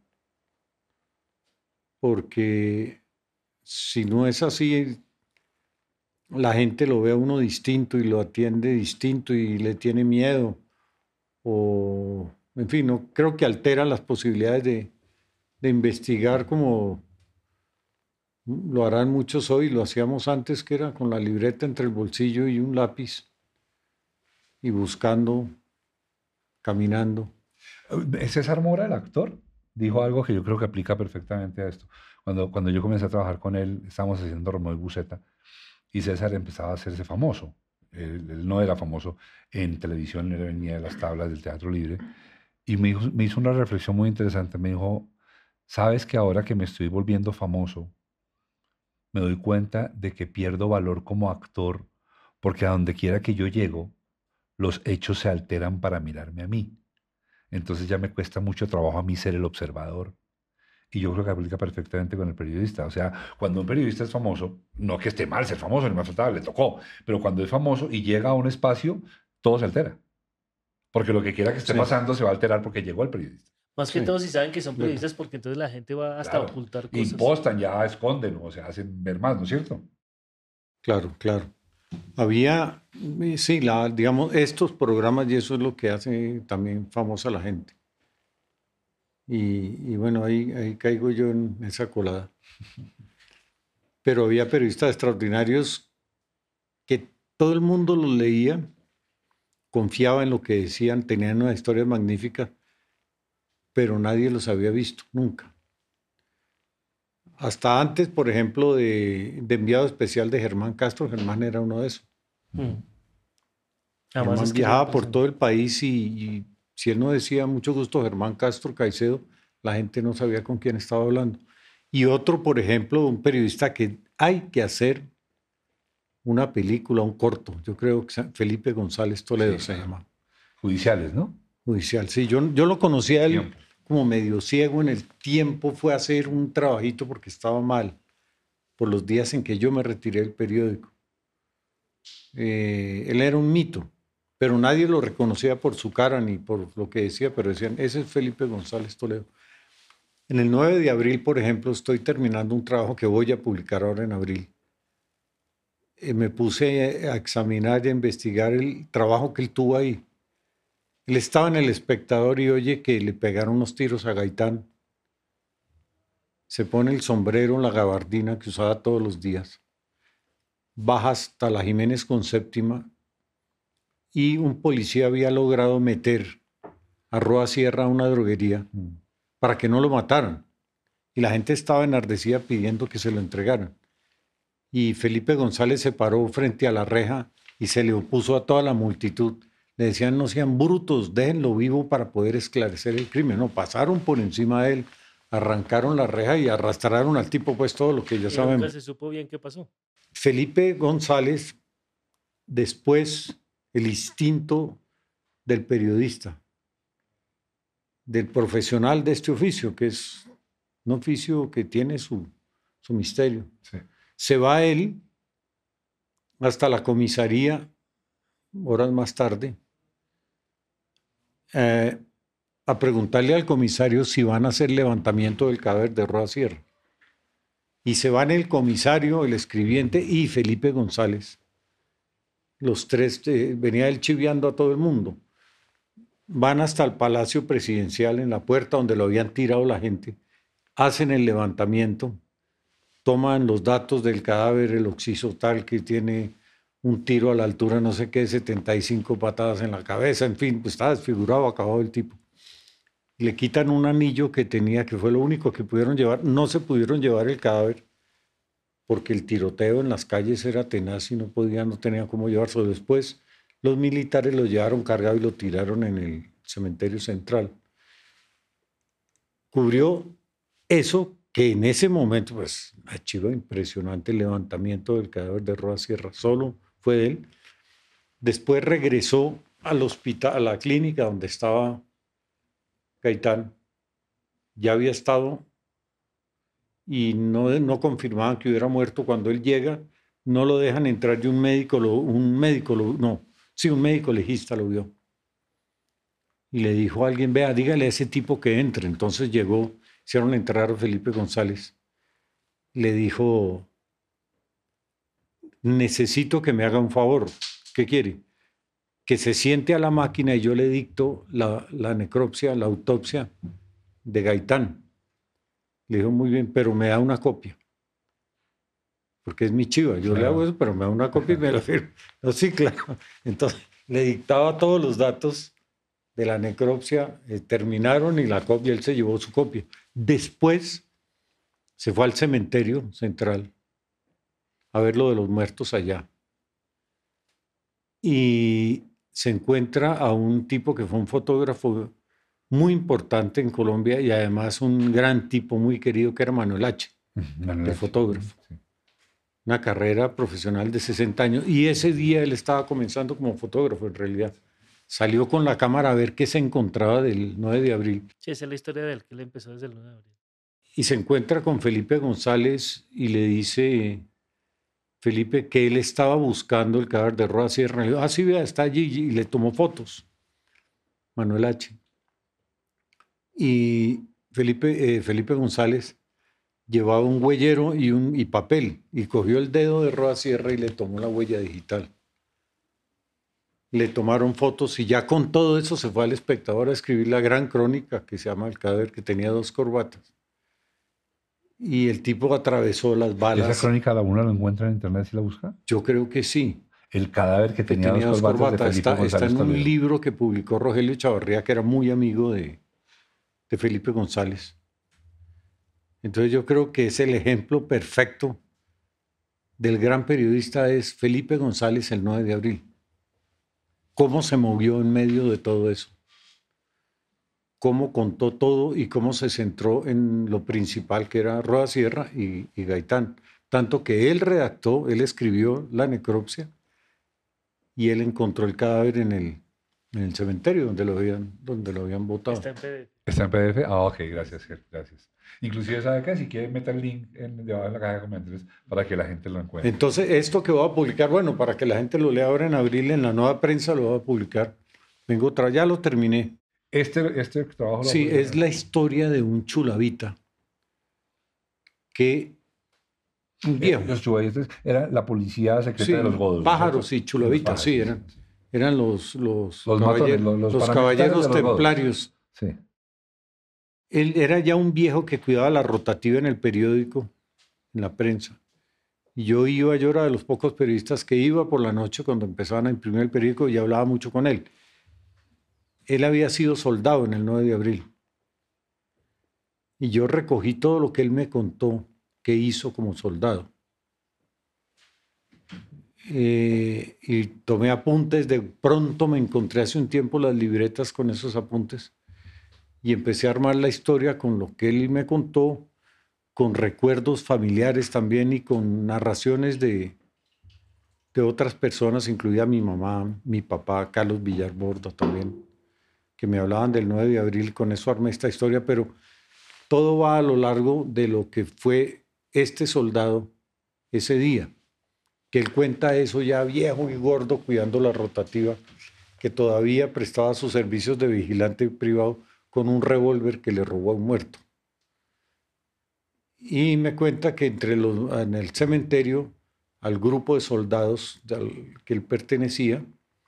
B: Porque si no es así, la gente lo ve a uno distinto y lo atiende distinto y le tiene miedo. O, en fin, no creo que altera las posibilidades de, de investigar como lo harán muchos hoy. Lo hacíamos antes, que era con la libreta entre el bolsillo y un lápiz y buscando, caminando.
A: César Mora, el actor, dijo algo que yo creo que aplica perfectamente a esto. Cuando, cuando yo comencé a trabajar con él, estábamos haciendo Romeo y Buceta, y César empezaba a hacerse famoso. Él, él no era famoso en televisión, él venía de las tablas del Teatro Libre, y me, hizo- me hizo una reflexión muy interesante. Me dijo, ¿sabes que ahora que me estoy volviendo famoso, me doy cuenta de que pierdo valor como actor, porque a donde quiera que yo llego, los hechos se alteran para mirarme a mí? Entonces ya me cuesta mucho trabajo a mí ser el observador Y yo creo que aplica perfectamente con el periodista. O sea, cuando un periodista es famoso, no que esté mal ser famoso, ni más faltaba, le tocó, pero cuando es famoso y llega a un espacio, todo se altera. Porque lo que quiera que esté
B: Sí.
A: pasando se va a alterar porque llegó el periodista.
C: Más que
B: Sí.
C: todo si saben que son periodistas, porque entonces la gente va hasta a
A: Claro.
C: ocultar cosas.
A: Impostan, ya esconden o se hacen ver más, ¿no es cierto?
B: Claro, claro. Había, eh, sí, la, digamos, estos programas y eso es lo que hace también famosa a la gente. Y, y bueno, ahí, ahí caigo yo en esa colada. Pero había periodistas extraordinarios que todo el mundo los leía, confiaba en lo que decían, tenían una historia magnífica, pero nadie los había visto, nunca. Hasta antes, por ejemplo, de, de enviado especial de Germán Castro, Germán era uno de esos.
C: Mm. Además
B: Germán
C: es que
B: viajaba
C: yo
B: por
C: pensaba-
B: todo el país y, y si él no decía mucho gusto Germán Castro Caicedo, la gente no sabía con quién estaba hablando. Y otro, por ejemplo, un periodista que hay que hacer una película, un corto, yo creo que se- Felipe González Toledo
A: Sí,
B: se
A: claro.
B: llama,
A: Judiciales, ¿no?
B: judicial. Sí, yo, yo lo conocí a él
A: Tiempo.
B: como medio ciego en el tiempo, fue a hacer un trabajito porque estaba mal, por los días en que yo me retiré del periódico. Eh, él era un mito, pero nadie lo reconocía por su cara ni por lo que decía, pero decían, ese es Felipe González Toledo. En el nueve de abril, por ejemplo, estoy terminando un trabajo que voy a publicar ahora en abril. Eh, me puse a examinar y a investigar el trabajo que él tuvo ahí. Él estaba en El Espectador y oye que le pegaron unos tiros a Gaitán. Se pone el sombrero, la gabardina que usaba todos los días. Baja hasta la Jiménez con séptima y un policía había logrado meter a Roa Sierra a una droguería
A: Mm.
B: para que no lo mataran. Y la gente estaba enardecida pidiendo que se lo entregaran. Y Felipe González se paró frente a la reja y se le opuso a toda la multitud. Le decían, no sean brutos, déjenlo vivo para poder esclarecer el crimen. No, pasaron por encima de él, arrancaron la reja y arrastraron al tipo, pues todo lo que ya
C: y
B: sabemos.
C: nunca se supo bien qué pasó.
B: Felipe González, después el instinto del periodista, del profesional de este oficio, que es un oficio que tiene su, su misterio.
A: Sí.
B: Se va él hasta la comisaría, horas más tarde, eh, a preguntarle al comisario si van a hacer levantamiento del cadáver de Roa Sierra. Y se van el comisario, el escribiente y Felipe González. Los tres, eh, venía él chiviando a todo el mundo. Van hasta el Palacio Presidencial en la puerta donde lo habían tirado la gente. Hacen el levantamiento, toman los datos del cadáver, el occiso tal que tiene un tiro a la altura, no sé qué, setenta y cinco patadas en la cabeza, en fin, pues está desfigurado, acabado el tipo. Le quitan un anillo que tenía, que fue lo único que pudieron llevar. No se pudieron llevar el cadáver porque el tiroteo en las calles era tenaz y no podían, no tenían cómo llevarse. Después los militares lo llevaron cargado y lo tiraron en el cementerio central. Cubrió eso que en ese momento, pues, archivo impresionante el levantamiento del cadáver de Roa Sierra, solo fue de él. Después regresó al hospital, a la clínica donde estaba Gaitán. Ya había estado y no, no confirmaban que hubiera muerto. Cuando él llega, no lo dejan entrar y un médico, lo, un médico, lo, no, sí, un médico legista lo vio. Y le dijo a alguien, vea, dígale a ese tipo que entre. Entonces llegó, hicieron entrar a Felipe González. Le dijo, necesito que me haga un favor. ¿Qué quiere? Que se siente a la máquina y yo le dicto la, la necropsia, la autopsia de Gaitán. Le dijo, muy bien, pero me da una copia. Porque es mi chiva. Yo
A: Claro.
B: le hago eso, pero me da una copia y me la firma. No, sí, claro. Entonces le dictaba todos los datos de la necropsia, eh, terminaron y la copia, él se llevó su copia. Después se fue al cementerio central a ver lo de los muertos allá. Y se encuentra a un tipo que fue un fotógrafo muy importante en Colombia y además un gran tipo muy querido que era Manuel H.,
A: Manuel
B: el
A: H.
B: fotógrafo.
A: Sí.
B: Una carrera profesional de sesenta años. Y ese día él estaba comenzando como fotógrafo en realidad. Salió con la cámara a ver qué se encontraba del nueve de abril.
C: Sí, esa es la historia de él, que él empezó desde el nueve de abril.
B: y se encuentra con Felipe González y le dice Felipe que él estaba buscando el cadáver de Roa Sierra. Le dijo, ah, sí, vea, está allí, y le tomó fotos. Manuel H. Y Felipe, eh, Felipe González llevaba un huellero y, un, y papel, y cogió el dedo de Roa Sierra y le tomó la huella digital. Le tomaron fotos y ya con todo eso se fue al Espectador a escribir la gran crónica que se llama El cadáver, que tenía dos corbatas. Y el tipo atravesó las balas.
A: ¿Esa crónica la uno la encuentra en internet si la busca?
B: Yo creo que sí.
A: El cadáver que tenía,
B: que tenía
A: dos
B: dos
A: corbatas,
B: corbatas.
A: de Felipe
B: Está,
A: González
B: está en un
A: Toledo.
B: libro que publicó Rogelio Chavarría, que era muy amigo de, de Felipe González. Entonces yo creo que es el ejemplo perfecto del gran periodista, es Felipe González el nueve de abril. Cómo se movió en medio de todo eso. Cómo contó todo y cómo se centró en lo principal, que era Roa Sierra y, y Gaitán. Tanto que él redactó, él escribió la necropsia y él encontró el cadáver en el, en el cementerio donde lo habían, donde lo habían botado.
C: Está en P D F.
A: ¿Está en P D F? Ah, ok, gracias, gracias. Inclusive, ¿sabe qué? Si quiere, meta el link en, debajo de la caja de comentarios para que la gente lo encuentre.
B: Entonces, esto que voy a publicar, bueno, para que la gente lo lea ahora en abril, en la Nueva Prensa lo voy a publicar. Vengo otra, ya lo terminé.
A: Este, este trabajo...
B: Sí,
A: lo
B: es la historia de un chulavita que... Un viejo.
A: Eh, los chulavitas era la policía secreta
B: Sí,
A: de los godos.
B: pájaros
A: ¿cierto?
B: y chulavitas,
A: Los
B: sí,
A: pájaros,
B: eran, eran los, los,
A: Los
B: caballer-
A: matones, los- los
B: los
A: paramilitares
B: caballeros
A: de los godos.
B: templarios.
A: Sí.
B: Él era ya un viejo que cuidaba la rotativa en el periódico, en la prensa. Y yo iba, yo era de los pocos periodistas que iba por la noche cuando empezaban a imprimir el periódico y hablaba mucho con él. Él había sido soldado en el nueve de abril. Y yo recogí todo lo que él me contó que hizo como soldado. Eh, y tomé apuntes. De pronto me encontré hace un tiempo las libretas con esos apuntes y empecé a armar la historia con lo que él me contó, con recuerdos familiares también y con narraciones de, de otras personas, incluida mi mamá, mi papá, Carlos Villarborda también, que me hablaban del nueve de abril. Con eso armé esta historia, pero todo va a lo largo de lo que fue este soldado ese día, que él cuenta eso ya viejo y gordo, cuidando la rotativa, que todavía prestaba sus servicios de vigilante privado con un revólver que le robó a un muerto. Y me cuenta que entre los, en el cementerio, al grupo de soldados al que él pertenecía,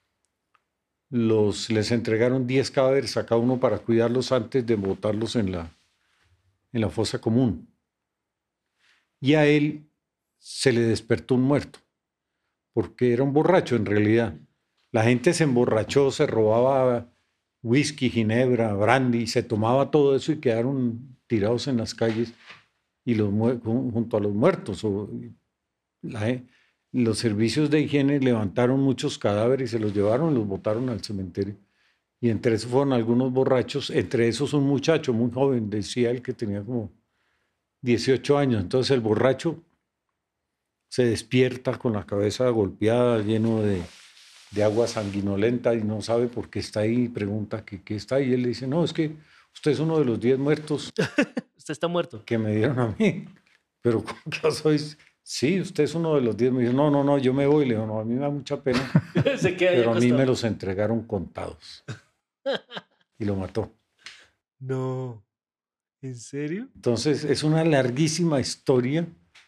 B: los, les entregaron diez cadáveres a cada uno para cuidarlos antes de botarlos en la, en la fosa común. Y a él se le despertó un muerto, porque era un borracho en realidad. La gente se emborrachó, se robaba whisky, ginebra, brandy, se tomaba todo eso y quedaron tirados en las calles y los, junto a los muertos. O, la, los servicios de higiene levantaron muchos cadáveres y se los llevaron y los botaron al cementerio. Y entre esos fueron algunos borrachos, entre esos un muchacho muy joven, decía él, que tenía como dieciocho años. Entonces el borracho se despierta con la cabeza golpeada, lleno de, de agua sanguinolenta y no sabe por qué está ahí y pregunta que qué está ahí. Y él le dice, no, es que usted es uno de los diez muertos.
C: Usted está muerto.
B: Que me dieron a mí. Pero ¿cómo que sois? Sí, usted es uno de los diez. Me dijo, no, no, no, yo me voy. Le digo, no, a mí me da mucha pena.
C: Se queda ahí
B: Pero a mí
C: acostado.
B: me los entregaron contados. Y lo mató.
C: No. ¿En serio?
B: Entonces, es una larguísima historia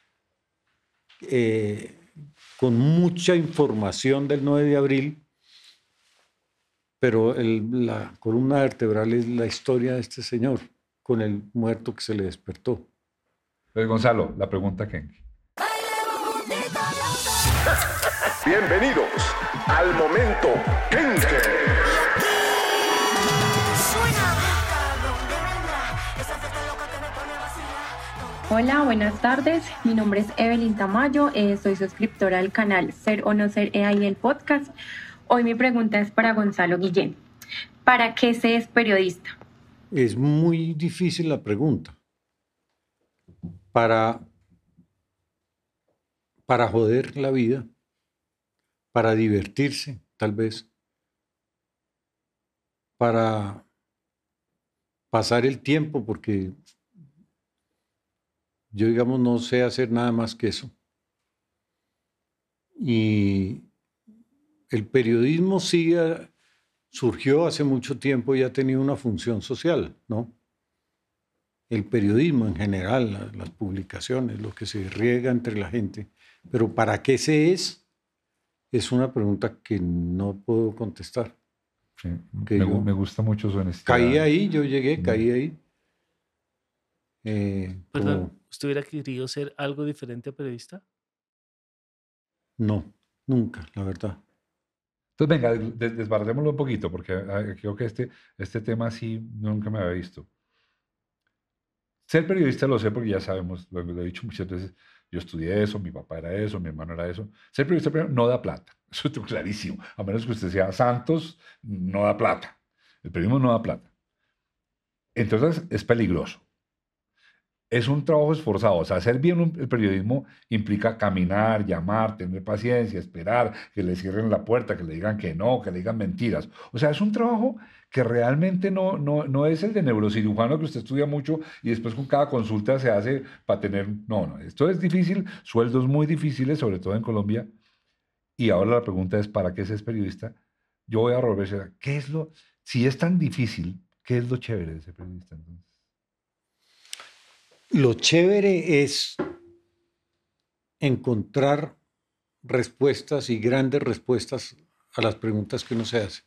B: eh, con mucha información del nueve de abril, pero el, la columna vertebral es la historia de este señor con el muerto que se le despertó.
A: Entonces, Gonzalo, la pregunta que...
D: Bienvenidos al momento Kenke.
E: Hola, buenas tardes. Mi nombre es Evelyn Tamayo. Eh, soy suscriptora al canal Ser o No Ser E A I el podcast. Hoy mi pregunta es para Gonzalo Guillén. ¿Para qué se es periodista?
B: Es muy difícil la pregunta. Para, para joder la vida, para divertirse, tal vez, para pasar el tiempo, porque Yo, digamos, no sé hacer nada más que eso. Y el periodismo sigue, surgió hace mucho tiempo y ha tenido una función social, ¿no? El periodismo en general, las, las publicaciones, lo que se riega entre la gente. Pero ¿para qué se es? Es una pregunta que no puedo contestar.
A: Sí,
B: Que
A: me,
B: yo
A: me gusta mucho su honestidad.
B: Caí ahí, yo llegué, caí ahí. Eh,
C: Perdón,
B: como,
C: ¿usted hubiera querido ser algo diferente a periodista?
B: no, nunca, la verdad.
A: Entonces, venga, des- desbaratémoslo un poquito, porque ah, creo que este, este tema sí nunca me había visto. Ser periodista lo sé porque ya sabemos, lo, lo he dicho muchas veces, yo estudié eso, mi papá era eso, mi hermano era eso. Ser periodista primero, no da plata, eso es clarísimo. A menos que usted sea Santos, no da plata. El periodismo no da plata. Entonces es peligroso. Es un trabajo esforzado. O sea, hacer bien un- el periodismo implica caminar, llamar, tener paciencia, esperar, que le cierren la puerta, que le digan que no, que le digan mentiras. O sea, es un trabajo que realmente no, no, no es el de neurocirujano que usted estudia mucho y después con cada consulta se hace para tener... No, no, esto es difícil, sueldos muy difíciles, sobre todo en Colombia. Y ahora la pregunta es, ¿para qué se es periodista? Yo voy a volver, ¿qué es lo... Si es tan difícil, ¿qué es lo chévere de ser periodista entonces?
B: Lo chévere es encontrar respuestas y grandes respuestas a las preguntas que uno se hace.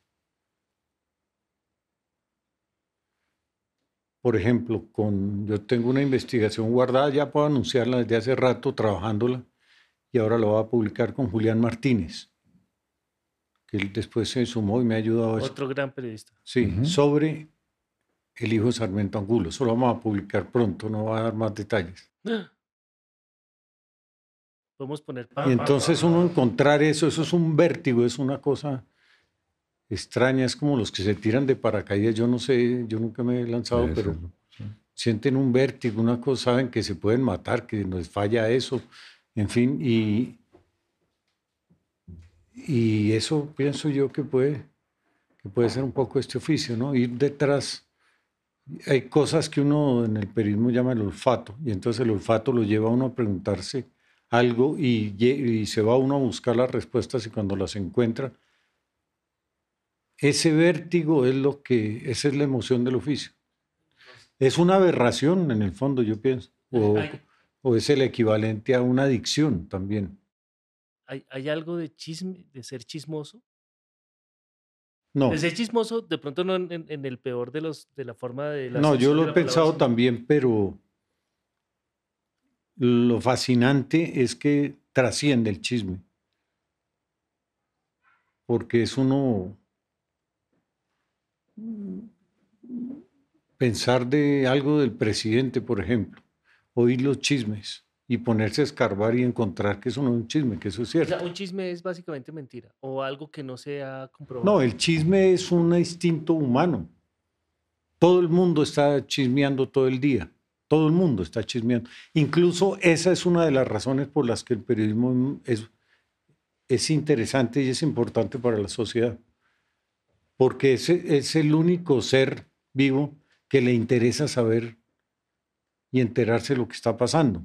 B: Por ejemplo, con, yo tengo una investigación guardada, ya puedo anunciarla desde hace rato trabajándola, y ahora la voy a publicar con Julián Martínez, que él después se sumó y me ha ayudado a eso.
C: Otro gran periodista.
B: Sí,
A: Ujú.
B: sobre el hijo de Sarmiento Angulo. Eso lo vamos a publicar pronto, no va a dar más detalles.
C: Podemos poner...
B: Y entonces uno encontrar eso, eso es un vértigo, es una cosa extraña, es como los que se tiran de paracaídas. Yo no sé, yo nunca me he lanzado,
A: Debe
B: pero
A: serlo, sí.
B: sienten un vértigo, una cosa, saben que se pueden matar, que nos falla eso, en fin, y, y eso pienso yo que puede, que puede ser un poco este oficio, ¿no? Ir detrás. Hay cosas que uno en el periodismo llama el olfato, y entonces el olfato lo lleva a uno a preguntarse algo y, y se va uno a buscar las respuestas y cuando las encuentra, ese vértigo es lo que, esa es la emoción del oficio. Es una aberración en el fondo, yo pienso, o, o es el equivalente a una adicción también.
C: ¿Hay, hay algo de chisme, de ser chismoso?
B: No,
C: De ser chismoso, de pronto no en, en- en el peor de los de la forma de la
B: no, yo
C: acepción
B: lo
C: de
B: he
C: la palabra,
B: pensado
C: sino-
B: también, pero lo fascinante es que trasciende el chisme, porque es uno pensar de algo del presidente, por ejemplo, oír los chismes y ponerse a escarbar y encontrar que eso no es un chisme, que eso es
C: O
B: cierto.
C: sea, un chisme es básicamente mentira o algo que no se ha comprobado.
B: No, el chisme es un instinto humano. Todo el mundo está chismeando todo el día. Todo el mundo está chismeando. Incluso esa es una de las razones por las que el periodismo es, es interesante y es importante para la sociedad. Porque es, es el único ser vivo que le interesa saber y enterarse de lo que está pasando.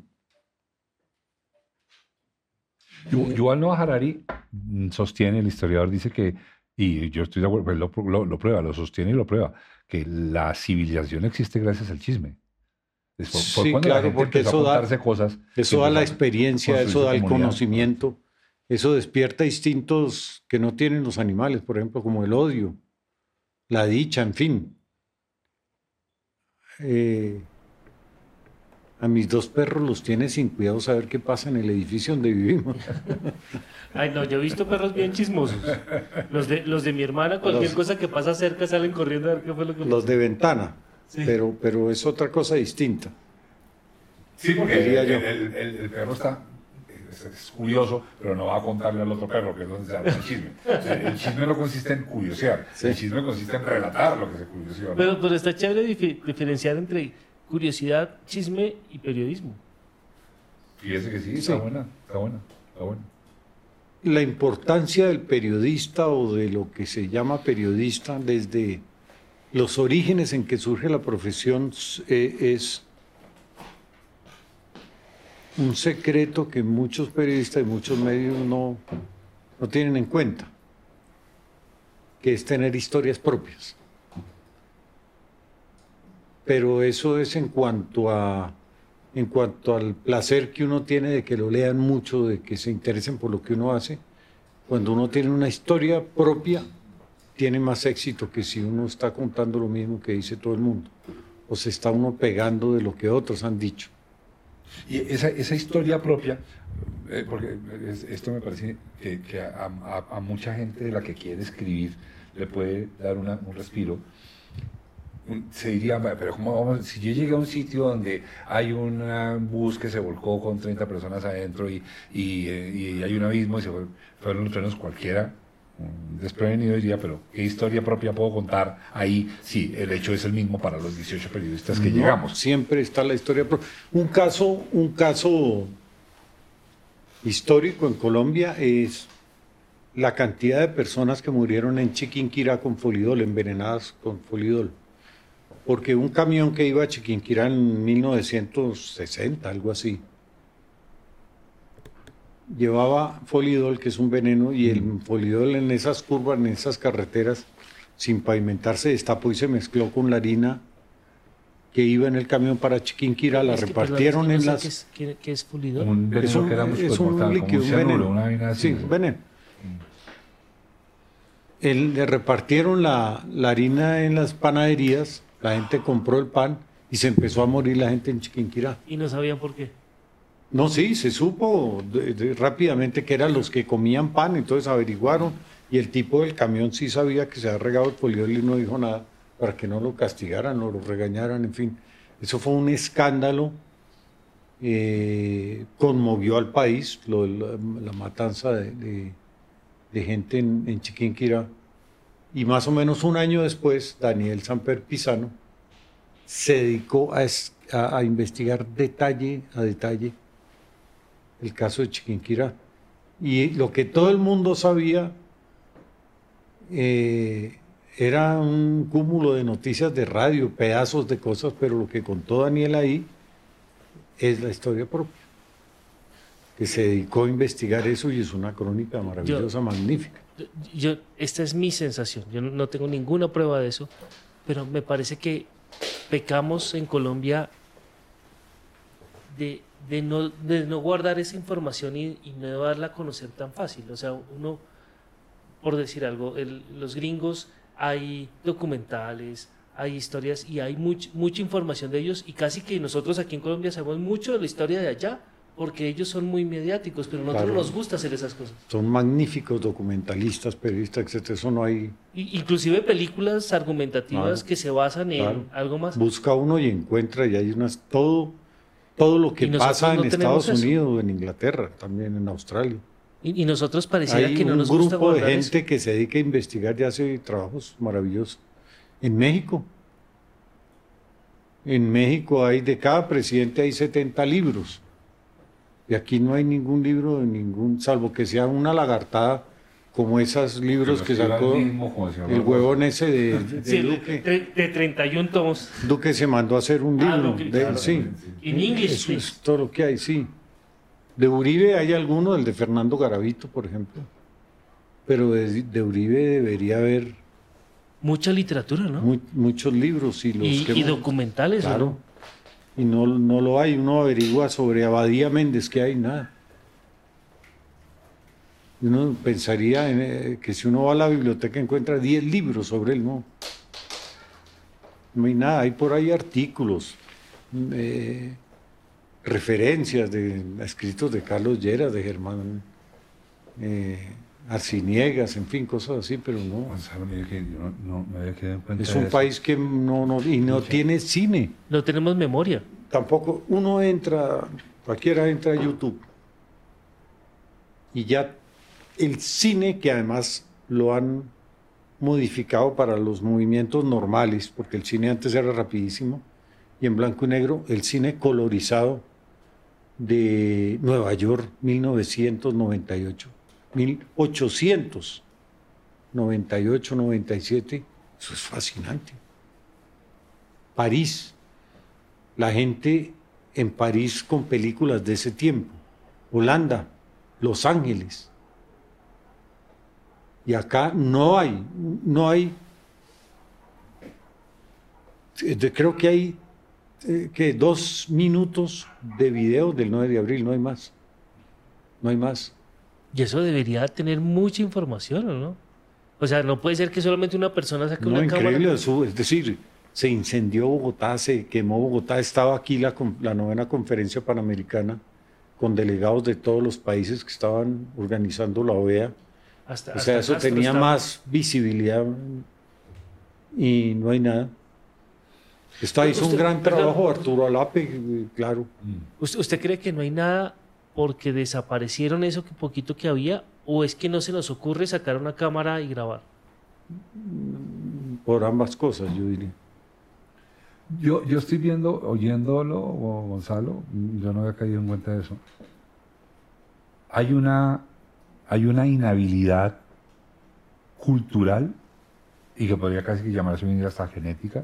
A: Yu- Yuval Noah Harari mm, sostiene, el historiador dice que, y yo estoy de acuerdo, pues lo, lo- lo prueba, lo sostiene y lo prueba, que la civilización existe gracias al chisme. Es Fue, fue
B: Sí,
A: cuando la
B: claro,
A: gente
B: porque
A: empezó
B: eso
A: a
B: da,
A: contarse cosas. que
B: eso da la
A: empezó a
B: experiencia, eso
A: construirse
B: da el
A: comunidad.
B: conocimiento, eso despierta instintos que no tienen los animales, por ejemplo, como el odio, la dicha, en fin. Eh, a mis dos perros los tiene sin cuidado saber qué pasa en el edificio donde vivimos.
C: Ay, no, yo he visto perros bien chismosos. Los de, los de mi hermana, cualquier
B: Los-
C: cosa que pasa cerca salen corriendo a ver qué fue lo que
B: Los
C: pasó.
B: de ventana,
C: Sí.
B: pero, pero es otra cosa distinta.
A: Sí, porque
B: Diría
A: el,
B: yo.
A: el- el- el perro está, es, es curioso, pero no va a contarle al otro perro, que es donde se habla el chisme. O sea, el chisme no consiste en curiosear,
B: Sí.
A: el chisme consiste en relatar lo que se curioseó. ¿no?
C: Pero, pero está chévere difi- diferenciar entre curiosidad, chisme y periodismo.
A: Fíjese que sí,
B: Sí.
A: está buena, está buena, está buena.
B: La importancia del periodista o de lo que se llama periodista desde los orígenes en que surge la profesión eh, es un secreto que muchos periodistas y muchos medios no, no tienen en cuenta, que es tener historias propias. Pero eso es en cuanto a, en cuanto al placer que uno tiene de que lo lean mucho, de que se interesen por lo que uno hace. Cuando uno tiene una historia propia, tiene más éxito que si uno está contando lo mismo que dice todo el mundo, o se está uno pegando de lo que otros han dicho.
A: Y esa, esa historia propia, eh, porque es- esto me parece que, que a, a- a mucha gente de la que quiere escribir le puede dar una- un respiro. Un- Se diría, "Va, pero ¿cómo vamos? Si yo llegué a un sitio donde hay un ah, bus que se volcó con treinta personas adentro y, y, eh, y hay un abismo y se fue- fueron los trenos, cualquiera mm, desprevenido diría, pero ¿qué historia propia puedo contar ahí? Sí, el hecho es el mismo para los dieciocho periodistas que
B: No,
A: llegamos.
B: Siempre está la historia propia. Un caso, un caso histórico en Colombia es la cantidad de personas que murieron en Chiquinquirá con folidol, envenenadas con folidol. Porque un camión que iba a Chiquinquirá en mil novecientos sesenta, algo así, llevaba folidol, que es un veneno, y el folidol en esas curvas, en esas carreteras, sin pavimentar, se destapó y se mezcló con la harina que iba en el camión para Chiquinquirá, la
C: Es que,
B: repartieron
C: perdón, es que
B: en
C: no
B: las...
C: sé ¿Qué es, qué- qué es fulidor?
A: Un veneno
B: Es un,
A: que era muy
B: es un
A: supermortal, como
B: líquido,
A: un
B: un
A: cianuro,
B: veneno.
A: una vaina así.
B: Sí, un veneno. El- le repartieron la, la harina en las panaderías, la gente compró el pan y se empezó a morir la gente en Chiquinquirá.
C: Y no sabían por qué.
B: No, sí, se supo de- de- rápidamente que eran los que comían pan, entonces averiguaron y el tipo del camión sí sabía que se había regado el folidol y no dijo nada para que no lo castigaran o lo regañaran, en fin. Eso fue un escándalo, eh, conmovió al país, lo- la, la matanza de, de- de gente en, en Chiquinquirá. Y más o menos un año después, Daniel Samper Pisano se dedicó a, es- a- a investigar detalle a detalle el caso de Chiquinquirá. Y lo que todo el mundo sabía eh, era un cúmulo de noticias de radio, pedazos de cosas, pero lo que contó Daniel ahí es la historia propia, que se dedicó a investigar eso y es una crónica maravillosa, magnífica.
C: Yo- Yo, esta es mi sensación. Yo no- no tengo ninguna prueba de eso, pero me parece que pecamos en Colombia de, de no, de no guardar esa información y, y no darla a conocer tan fácil. O sea, uno, por decir algo, el- los gringos, hay documentales, hay historias y hay much- mucha información de ellos y casi que nosotros aquí en Colombia sabemos mucho de la historia de allá porque ellos son muy mediáticos, pero a nosotros
B: Claro.
C: nos gusta hacer esas cosas.
B: Son magníficos documentalistas, periodistas, etcétera. Eso no hay...
C: Y- inclusive películas argumentativas
B: Claro.
C: que se basan en
B: Claro.
C: algo más.
B: Busca uno y encuentra, y hay unas... Todo, todo lo que
C: Y nosotros
B: pasa
C: no
B: en
C: tenemos
B: Estados
C: eso.
B: Unidos, en Inglaterra, también en Australia.
C: Y, y nosotros pareciera
B: Hay
C: que no
B: un
C: nos gusta
B: grupo de
C: guardar
B: gente
C: eso.
B: que se dedica a investigar y hace trabajos maravillosos. En México, en México hay de cada presidente hay setenta libros. Y aquí no hay ningún libro de ningún, salvo que sea una lagartada como esos libros que sacó el huevón ese de, de
C: Sí,
B: Duque.
C: de, de treinta y uno tomos.
B: Duque se mandó a hacer un
C: Ah,
B: libro.
C: Duque,
B: de-
C: claro.
B: sí.
C: In English,
B: Eso
C: please.
B: es todo lo que hay, sí. De Uribe hay alguno, el de Fernando Garavito, por ejemplo. Pero de, de Uribe debería haber
C: Mucha literatura, ¿no?
B: mu- muchos libros y los
C: y,
B: que
C: y
B: hemos-
C: documentales, ¿o
B: Claro.
C: no?
B: Y no, no lo hay. Uno averigua sobre Abadía Méndez, que hay nada. Y uno pensaría en, eh, que si uno va a la biblioteca encuentra diez libros sobre él, no. No hay nada. Hay por ahí artículos, eh, referencias de escritos de Carlos Lleras, de Germán eh, Arciniegas, en fin, cosas así, pero no.
A: Gonzalo, mire que yo no, no me había quedado en cuenta
B: Es
A: de
B: un
A: eso.
B: país que no, no, y no tiene cine.
C: No tenemos memoria.
B: Tampoco, uno entra, cualquiera entra a YouTube y ya el cine, que además lo han modificado para los movimientos normales, porque el cine antes era rapidísimo y en blanco y negro, el cine colorizado de Nueva York, mil novecientos noventa y ocho, mil ochocientos noventa y ocho, noventa y siete, eso es fascinante. París, la gente en París con películas de ese tiempo, Holanda, Los Ángeles. Y acá no hay, no hay, creo que hay eh, que dos minutos de video del nueve de abril, no hay más, no hay más.
C: Y eso debería tener mucha información, ¿o no? O sea, no puede ser que solamente una persona saque
B: No,
C: una
B: increíble
C: cámara.
B: eso, es decir, se incendió Bogotá, se quemó Bogotá, estaba aquí la, con- la novena conferencia panamericana con delegados de todos los países que estaban organizando la O E A.
C: Hasta,
B: O
C: hasta
B: sea, eso
C: Castro
B: tenía
C: estaba-
B: más visibilidad y no hay nada. Está, hizo un
C: Usted-
B: gran
C: perdón.
B: trabajo Arturo Alape, eh, claro.
C: ¿Usted, usted cree que no hay nada porque desaparecieron eso que poquito que había? ¿O es que no se nos ocurre sacar una cámara y grabar?
B: Por ambas cosas, yo diría.
A: Yo, yo estoy viendo, oyéndolo, o Gonzalo, yo no había caído en cuenta de eso. Hay una, hay una inhabilidad cultural, y que podría casi llamarse hoy en día hasta genética,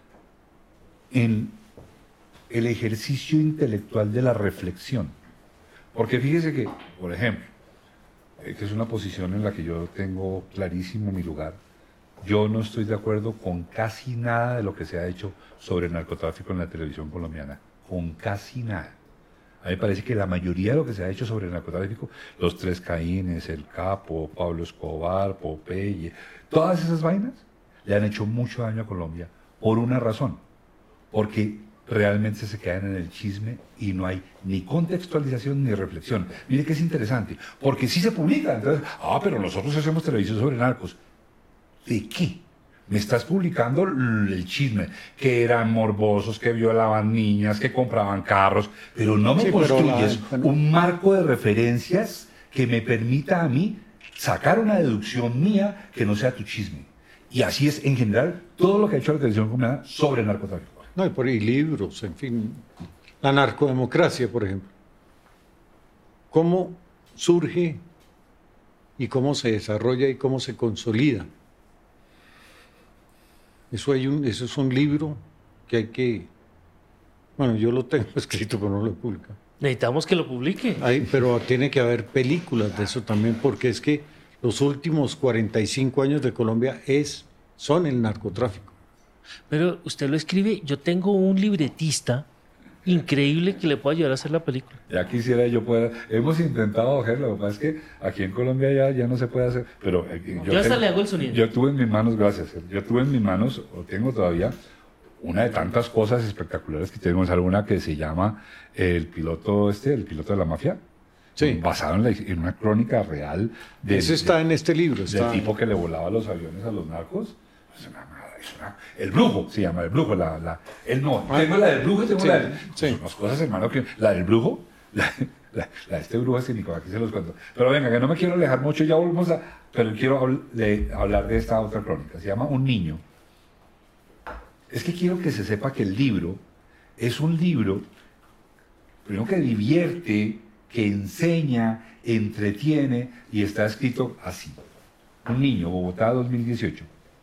A: en el ejercicio intelectual de la reflexión. Porque fíjese que, por ejemplo, eh, que es una posición en la que yo tengo clarísimo mi lugar, yo no estoy de acuerdo con casi nada de lo que se ha hecho sobre el narcotráfico en la televisión colombiana, con casi nada. A mí me parece que la mayoría de lo que se ha hecho sobre el narcotráfico, los Tres Caínes, el Capo, Pablo Escobar, Popeye, todas esas vainas le han hecho mucho daño a Colombia por una razón, porque realmente se quedan en el chisme y no hay ni contextualización ni reflexión. Mire que es interesante, porque sí se publica, entonces, ah, pero nosotros hacemos televisión sobre narcos. ¿De qué? Me estás publicando el chisme, que eran morbosos, que violaban niñas, que compraban carros, pero no me
B: Sí, pero
A: construyes
B: la-
A: un marco de referencias que me permita a mí sacar una deducción mía que no sea tu chisme. Y así es, en general, todo lo que ha hecho la televisión colombiana sobre el narcotráfico.
B: No, y por ahí libros, en fin. La narcodemocracia, por ejemplo. ¿Cómo surge y cómo se desarrolla y cómo se consolida? Eso, hay un, eso es un libro que hay que... Bueno, yo lo tengo escrito, pero no lo he publicado.
C: Necesitamos que lo publique.
B: Hay- pero tiene que haber películas de eso también, porque es que los últimos cuarenta y cinco años de Colombia es, son el narcotráfico.
C: Pero usted lo escribe. Yo tengo un libretista increíble que le pueda ayudar a hacer la película.
A: Ya quisiera yo poder... Hemos intentado hacer, lo que pasa es que aquí en Colombia ya, ya no se puede hacer, pero... eh,
C: Yo hasta
A: tengo-
C: le hago el sonido.
A: Yo tuve en mis manos, gracias, yo tuve en mis manos, o tengo todavía, una de tantas cosas espectaculares que tenemos, alguna que se llama El piloto este, El piloto de la mafia,
B: Sí.
A: basado en, la- en una crónica real del,
B: Ese está en este libro.
A: del
B: Está,
A: tipo que le volaba los aviones a los narcos. Es una, es una- el brujo se llama, el brujo, la, la, el no,
B: Ah,
A: tengo la del brujo y tengo
B: sí,
A: la del...
B: sí.
A: Son unas cosas, hermano, que la del brujo, la, la, la de este brujo cínico, aquí se los cuento. Pero venga, que no me quiero alejar mucho, ya volvemos a... Pero quiero habl- de- hablar de esta otra crónica, se llama Un niño. Es que quiero que se sepa que el libro es un libro, primero que divierte, que enseña, entretiene y está escrito así. Un niño, Bogotá dos mil dieciocho.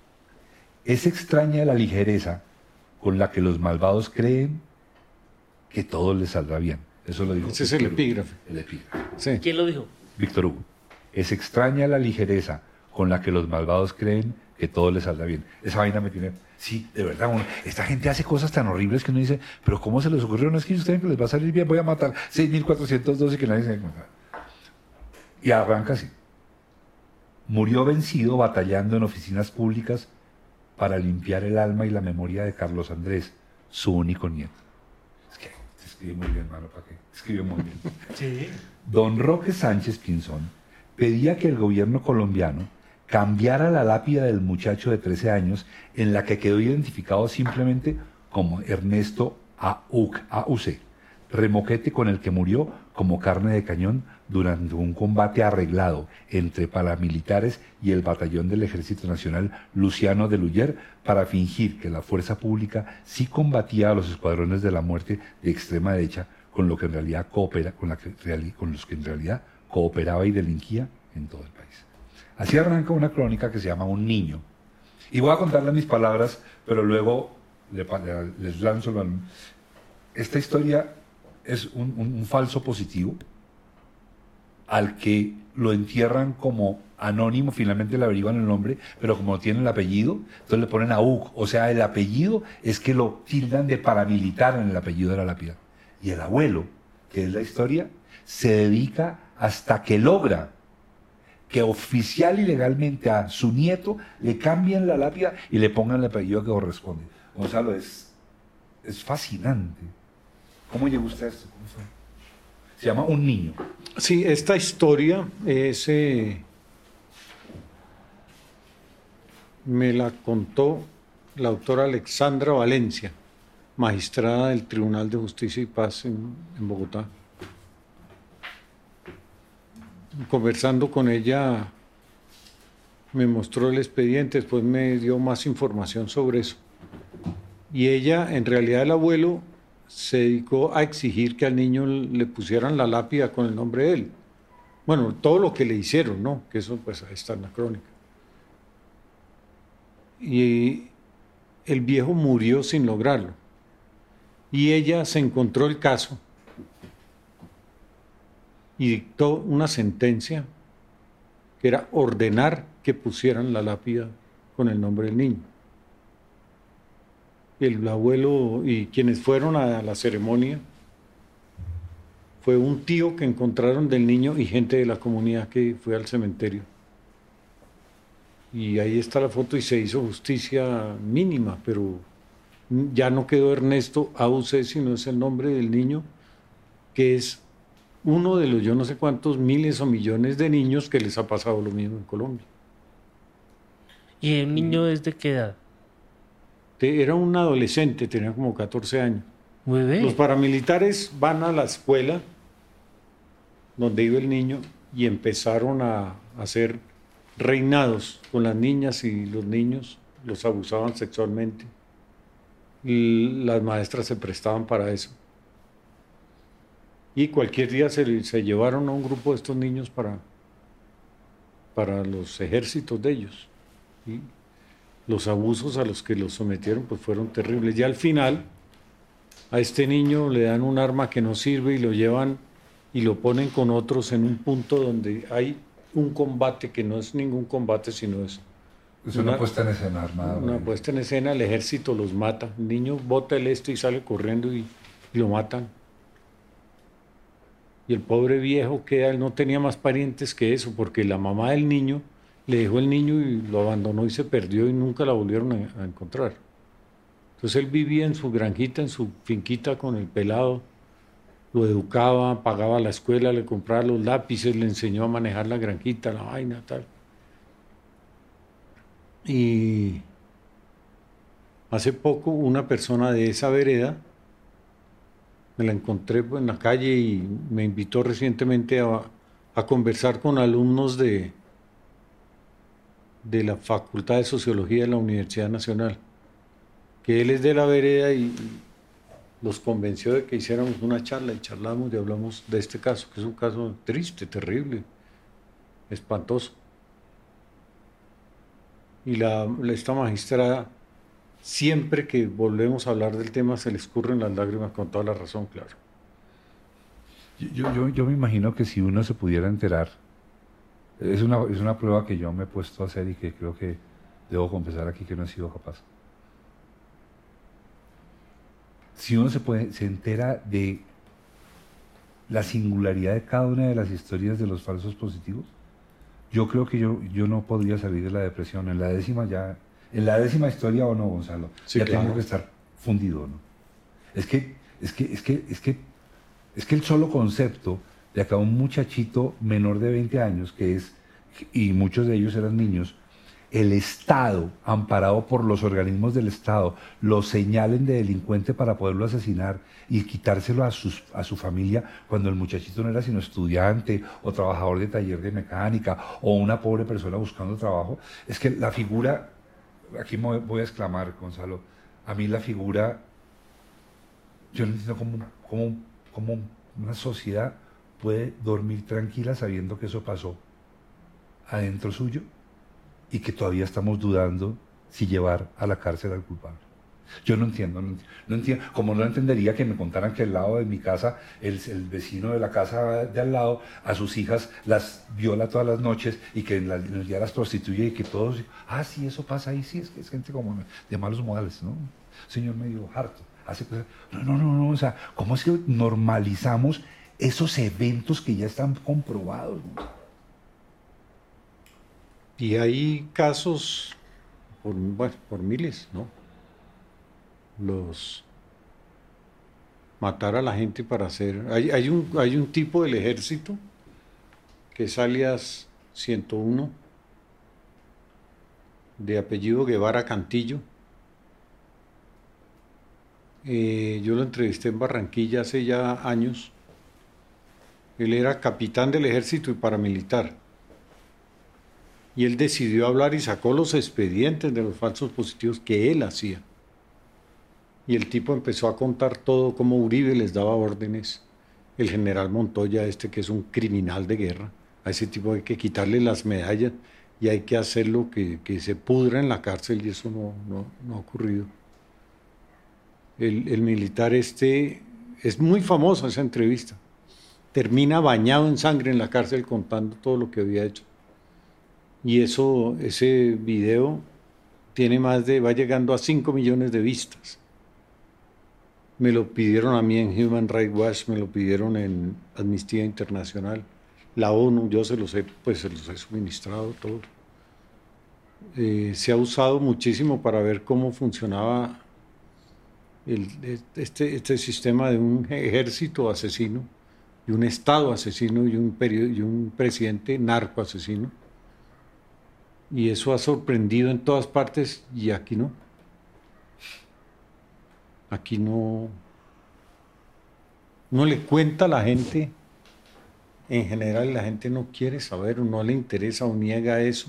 A: Es extraña la ligereza con la que los malvados creen que todo les saldrá bien. Eso lo dijo.
B: Ese es el
A: Víctor Hugo.
B: epígrafe.
A: El epígrafe.
B: sí.
C: ¿Quién lo dijo?
A: Víctor Hugo. Es extraña la ligereza con la que los malvados creen que todo les saldrá bien. Esa vaina me tiene... Sí, de verdad, uno- esta gente hace cosas tan horribles que uno dice, pero ¿cómo se les ocurrió? No es que ustedes que les va a salir bien, voy a matar seis mil cuatrocientos doce y que nadie se dé cuenta. Y arranca así. Murió vencido batallando en oficinas públicas para limpiar el alma y la memoria de Carlos Andrés, su único nieto. Es que se escribe muy bien, mano, ¿para qué? Escribe muy bien.
C: Sí.
A: Don Roque Sánchez Pinzón pedía que el gobierno colombiano cambiara la lápida del muchacho de trece años en la que quedó identificado simplemente como Ernesto A U C, remoquete con el que murió como carne de cañón durante un combate arreglado entre paramilitares y el batallón del Ejército Nacional Luciano de Luyer para fingir que la fuerza pública sí combatía a los escuadrones de la muerte de extrema derecha con lo que en realidad coopera, con, la que, con los que en realidad cooperaba y delinquía en todo el país. Así arranca una crónica que se llama Un niño. Y voy a contarle mis palabras, pero luego le, les lanzo el balón. Esta historia es un, un, un falso positivo al que lo entierran como anónimo, finalmente le averiguan el nombre, pero como no tiene el apellido, entonces le ponen a U C. O sea, el apellido es que lo tildan de paramilitar en el apellido de la lápida. Y el abuelo, que es la historia, se dedica hasta que logra que oficial y legalmente a su nieto le cambien la lápida y le pongan el apellido que corresponde. Gonzalo, es, es fascinante. ¿Cómo llegó usted a esto? ¿Cómo fue? Se llama Un Niño.
B: Sí, esta historia es, eh, me la contó la doctora Alexandra Valencia, magistrada del Tribunal de Justicia y Paz en, en Bogotá. Conversando con ella, me mostró el expediente, después me dio más información sobre eso. Y ella, en realidad el abuelo, se dedicó a exigir que al niño le pusieran la lápida con el nombre de él. Bueno, todo lo que le hicieron, ¿no? Que eso pues ahí está en la crónica. Y el viejo murió sin lograrlo. Y ella se encontró el caso y dictó una sentencia que era ordenar que pusieran la lápida con el nombre del niño. El abuelo y quienes fueron a la ceremonia fue un tío que encontraron del niño y gente de la comunidad que fue al cementerio. Y ahí está la foto y se hizo justicia mínima, pero ya no quedó Ernesto A U C, sino es el nombre del niño, que es uno de los yo no sé cuántos miles o millones de niños que les ha pasado lo mismo en Colombia.
C: ¿Y el niño es de qué edad?
B: Era un adolescente, tenía como catorce años.
C: ¿Bebé?
B: Los paramilitares van a la escuela donde iba el niño y empezaron a hacer reinados con las niñas y los niños, los abusaban sexualmente. Y las maestras se prestaban para eso. Y cualquier día se, se llevaron a un grupo de estos niños para, para los ejércitos de ellos. Y los abusos a los que los sometieron pues fueron terribles. Ya al final, a este niño le dan un arma que no sirve y lo llevan y lo ponen con otros en un punto donde hay un combate que no es ningún combate, sino es...
A: Es una, una puesta en escena armada.
B: Una ¿verdad? puesta en escena, el ejército los mata. El niño bota el esto y sale corriendo y, y lo matan. Y el pobre viejo queda, él no tenía más parientes que eso, porque la mamá del niño le dejó el niño y lo abandonó y se perdió y nunca la volvieron a, a encontrar. Entonces él vivía en su granjita, en su finquita con el pelado, lo educaba, pagaba la escuela, le compraba los lápices, le enseñó a manejar la granjita, la vaina, tal. Y hace poco una persona de esa vereda, me la encontré en la calle y me invitó recientemente a, a conversar con alumnos de, de la Facultad de Sociología de la Universidad Nacional, que él es de la vereda y los convenció de que hiciéramos una charla y charlamos y hablamos de este caso, que es un caso triste, terrible, espantoso. Y la, esta magistrada, siempre que volvemos a hablar del tema, se le escurren las lágrimas con toda la razón, claro.
A: Yo, yo, yo me imagino que si uno se pudiera enterar, es una, es una prueba que yo me he puesto a hacer y que creo que debo confesar aquí que no he sido capaz. Si uno se, puede, se entera de la singularidad de cada una de las historias de los falsos positivos, yo creo que yo, yo no podría salir de la depresión. En la décima ya, en la décima historia o no, Gonzalo,
B: sí,
A: ya
B: claro.
A: tengo que estar fundido, ¿no? Es que, es que, es que, es que, es que el solo concepto de acá un muchachito menor de veinte años, que es, y muchos de ellos eran niños, el Estado, amparado por los organismos del Estado, lo señalen de delincuente para poderlo asesinar y quitárselo a, sus, a su familia cuando el muchachito no era sino estudiante o trabajador de taller de mecánica o una pobre persona buscando trabajo. Es que la figura, aquí me voy a exclamar, Gonzalo, a mí la figura, yo no entiendo cómo, cómo, cómo una sociedad puede dormir tranquila sabiendo que eso pasó adentro suyo y que todavía estamos dudando si llevar a la cárcel al culpable. Yo no entiendo, no, no entiendo, como no entendería que me contaran que al lado de mi casa, el, el vecino de la casa de al lado, a sus hijas las viola todas las noches y que en, la, en el día las prostituye y que todos, ah, sí, eso pasa ahí, sí, es que es gente como de malos modales, ¿no? Señor medio harto, hace cosas, no, no, no, no, o sea, ¿cómo es que normalizamos esos eventos que ya están comprobados, ¿no?
B: Y hay casos, por, bueno, por miles, ¿no? Los matar a la gente para hacer... Hay, hay, un, hay un tipo del ejército que es alias ciento uno, de apellido Guevara Cantillo. Eh, yo lo entrevisté en Barranquilla hace ya años. Él era capitán del ejército y paramilitar. Y él decidió hablar y sacó los expedientes de los falsos positivos que él hacía. Y el tipo empezó a contar todo, cómo Uribe les daba órdenes. El general Montoya, este que es un criminal de guerra, a ese tipo hay que quitarle las medallas y hay que hacerlo que, que se pudra en la cárcel, y eso no, no, no ha ocurrido. El, el militar este, es muy famosa esa entrevista, termina bañado en sangre en la cárcel contando todo lo que había hecho. Y eso, ese video tiene más de, va llegando a cinco millones de vistas. Me lo pidieron a mí en Human Rights Watch, me lo pidieron en Amnistía Internacional, la ONU, yo se los he, pues se los he suministrado todo. Eh, se ha usado muchísimo para ver cómo funcionaba el, este, este sistema de un ejército asesino, y un Estado asesino, y un, periodo, y un presidente narco asesino. Y eso ha sorprendido en todas partes, y aquí no. Aquí no, no le cuenta a la gente, en general la gente no quiere saber o no le interesa o niega eso.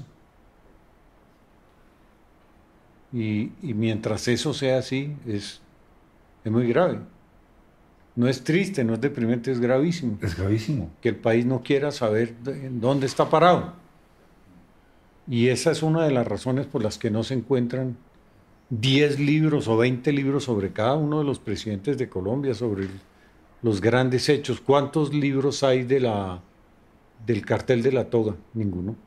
B: Y, y mientras eso sea así, es, es muy grave. No es triste, no es deprimente, es gravísimo.
A: Es gravísimo.
B: Que el país no quiera saber dónde está parado. Y esa es una de las razones por las que no se encuentran diez libros o veinte libros sobre cada uno de los presidentes de Colombia, sobre los grandes hechos. ¿Cuántos libros hay de la, del cartel de la toga? Ninguno.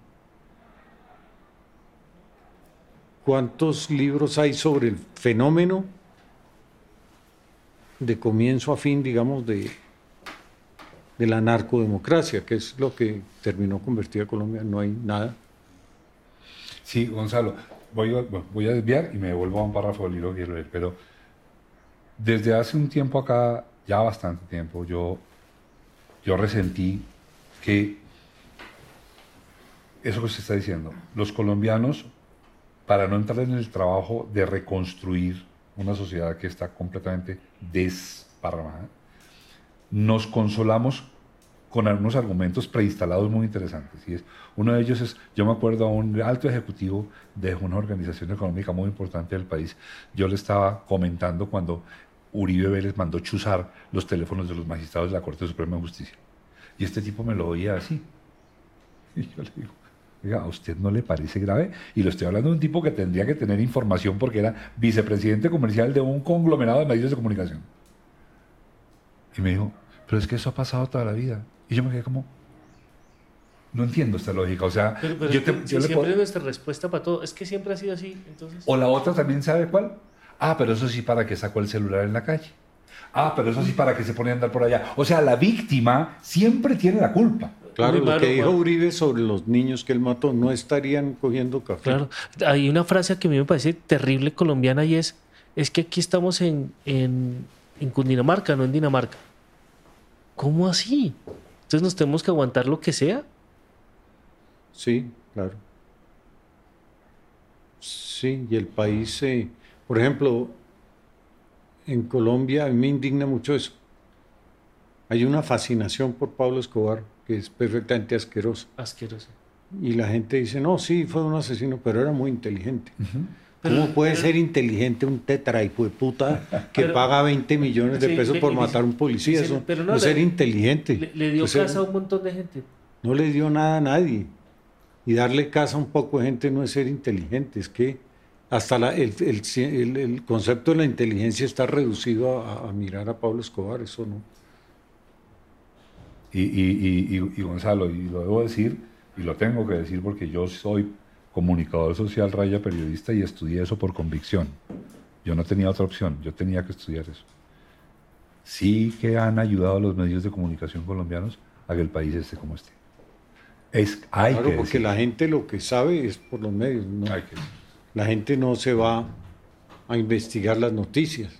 B: ¿Cuántos libros hay sobre el fenómeno de comienzo a fin, digamos, de, de la narcodemocracia, que es lo que terminó convertida a Colombia? No hay nada.
A: Sí, Gonzalo, voy a, voy a desviar y me devuelvo a un párrafo del libro que quiero leer, pero desde hace un tiempo acá, ya bastante tiempo, yo, yo resentí que eso que usted está diciendo, los colombianos, para no entrar en el trabajo de reconstruir una sociedad que está completamente desparramada, nos consolamos con algunos argumentos preinstalados muy interesantes. Y es, uno de ellos es, yo me acuerdo a un alto ejecutivo de una organización económica muy importante del país, yo le estaba comentando cuando Uribe Vélez mandó chuzar los teléfonos de los magistrados de la Corte Suprema de Justicia. Y este tipo me lo oía así. Y yo le digo, oiga, ¿a usted no le parece grave? Y lo estoy hablando de un tipo que tendría que tener información porque era vicepresidente comercial de un conglomerado de medios de comunicación. Y me dijo, pero es que eso ha pasado toda la vida. Y yo me quedé como, no entiendo esta lógica. O sea,
C: pero, pero
A: yo
C: es
A: te,
C: que,
A: yo
C: si
A: le
C: siempre
A: puedo...
C: es nuestra respuesta para todo. Es que siempre ha sido así. Entonces...
A: O la otra también, ¿sabe cuál? Ah, pero eso sí para que sacó el celular en la calle. Ah, pero eso sí para que se pone a andar por allá. O sea, la víctima siempre tiene la culpa.
B: Claro,
C: Muy
B: lo
C: malo,
B: que dijo
C: Juan.
B: Uribe sobre los niños que él mató, no estarían cogiendo café.
C: Claro, hay una frase que a mí me parece terrible colombiana y es, es que aquí estamos en, en, en Cundinamarca, no en Dinamarca. ¿Cómo así? Entonces nos tenemos que aguantar lo que sea.
B: Sí, claro. Sí, y el país, eh, por ejemplo, en Colombia, a mí me indigna mucho eso. Hay una fascinación por Pablo Escobar que es perfectamente asquerosa.
C: Asqueroso.
B: Y la gente dice, no, sí, fue un asesino, pero era muy inteligente.
A: Uh-huh.
B: ¿Cómo
C: Pero-
B: puede
C: pero-
B: ser inteligente un tetra hijo de puta que
C: Pero-
B: paga veinte millones de
C: Sí,
B: pesos
C: le-
B: por
C: y
B: matar a un policía?
C: dice-
B: Eso
C: pero
B: no
C: no
B: es
C: le-
B: ser inteligente.
C: Le, le dio
B: Eso es-
C: casa a un montón de gente.
B: No le dio nada a nadie. Y darle casa a un poco de gente no es ser inteligente, es que hasta la- el, el- el- el concepto de la inteligencia está reducido a, a mirar a Pablo Escobar, eso no.
A: Y, y, y, y, y Gonzalo, y lo debo decir, y lo tengo que decir porque yo soy comunicador social, raya periodista, y estudié eso por convicción. Yo no tenía otra opción, yo tenía que estudiar eso. Sí que han ayudado a los medios de comunicación colombianos a que el país esté como esté. Es, hay
B: Claro,
A: que
B: porque
A: decir.
B: la gente lo que sabe es por los medios, ¿no?
A: Hay que decir.
B: La gente no se va a investigar las noticias.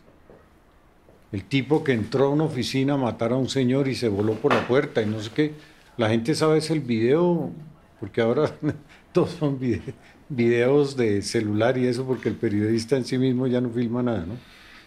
B: El tipo que entró a una oficina a matar a un señor y se voló por la puerta y no sé qué, la gente sabe es el video, porque ahora todos son vide- videos de celular y eso, porque el periodista en sí mismo ya no filma nada, ¿no?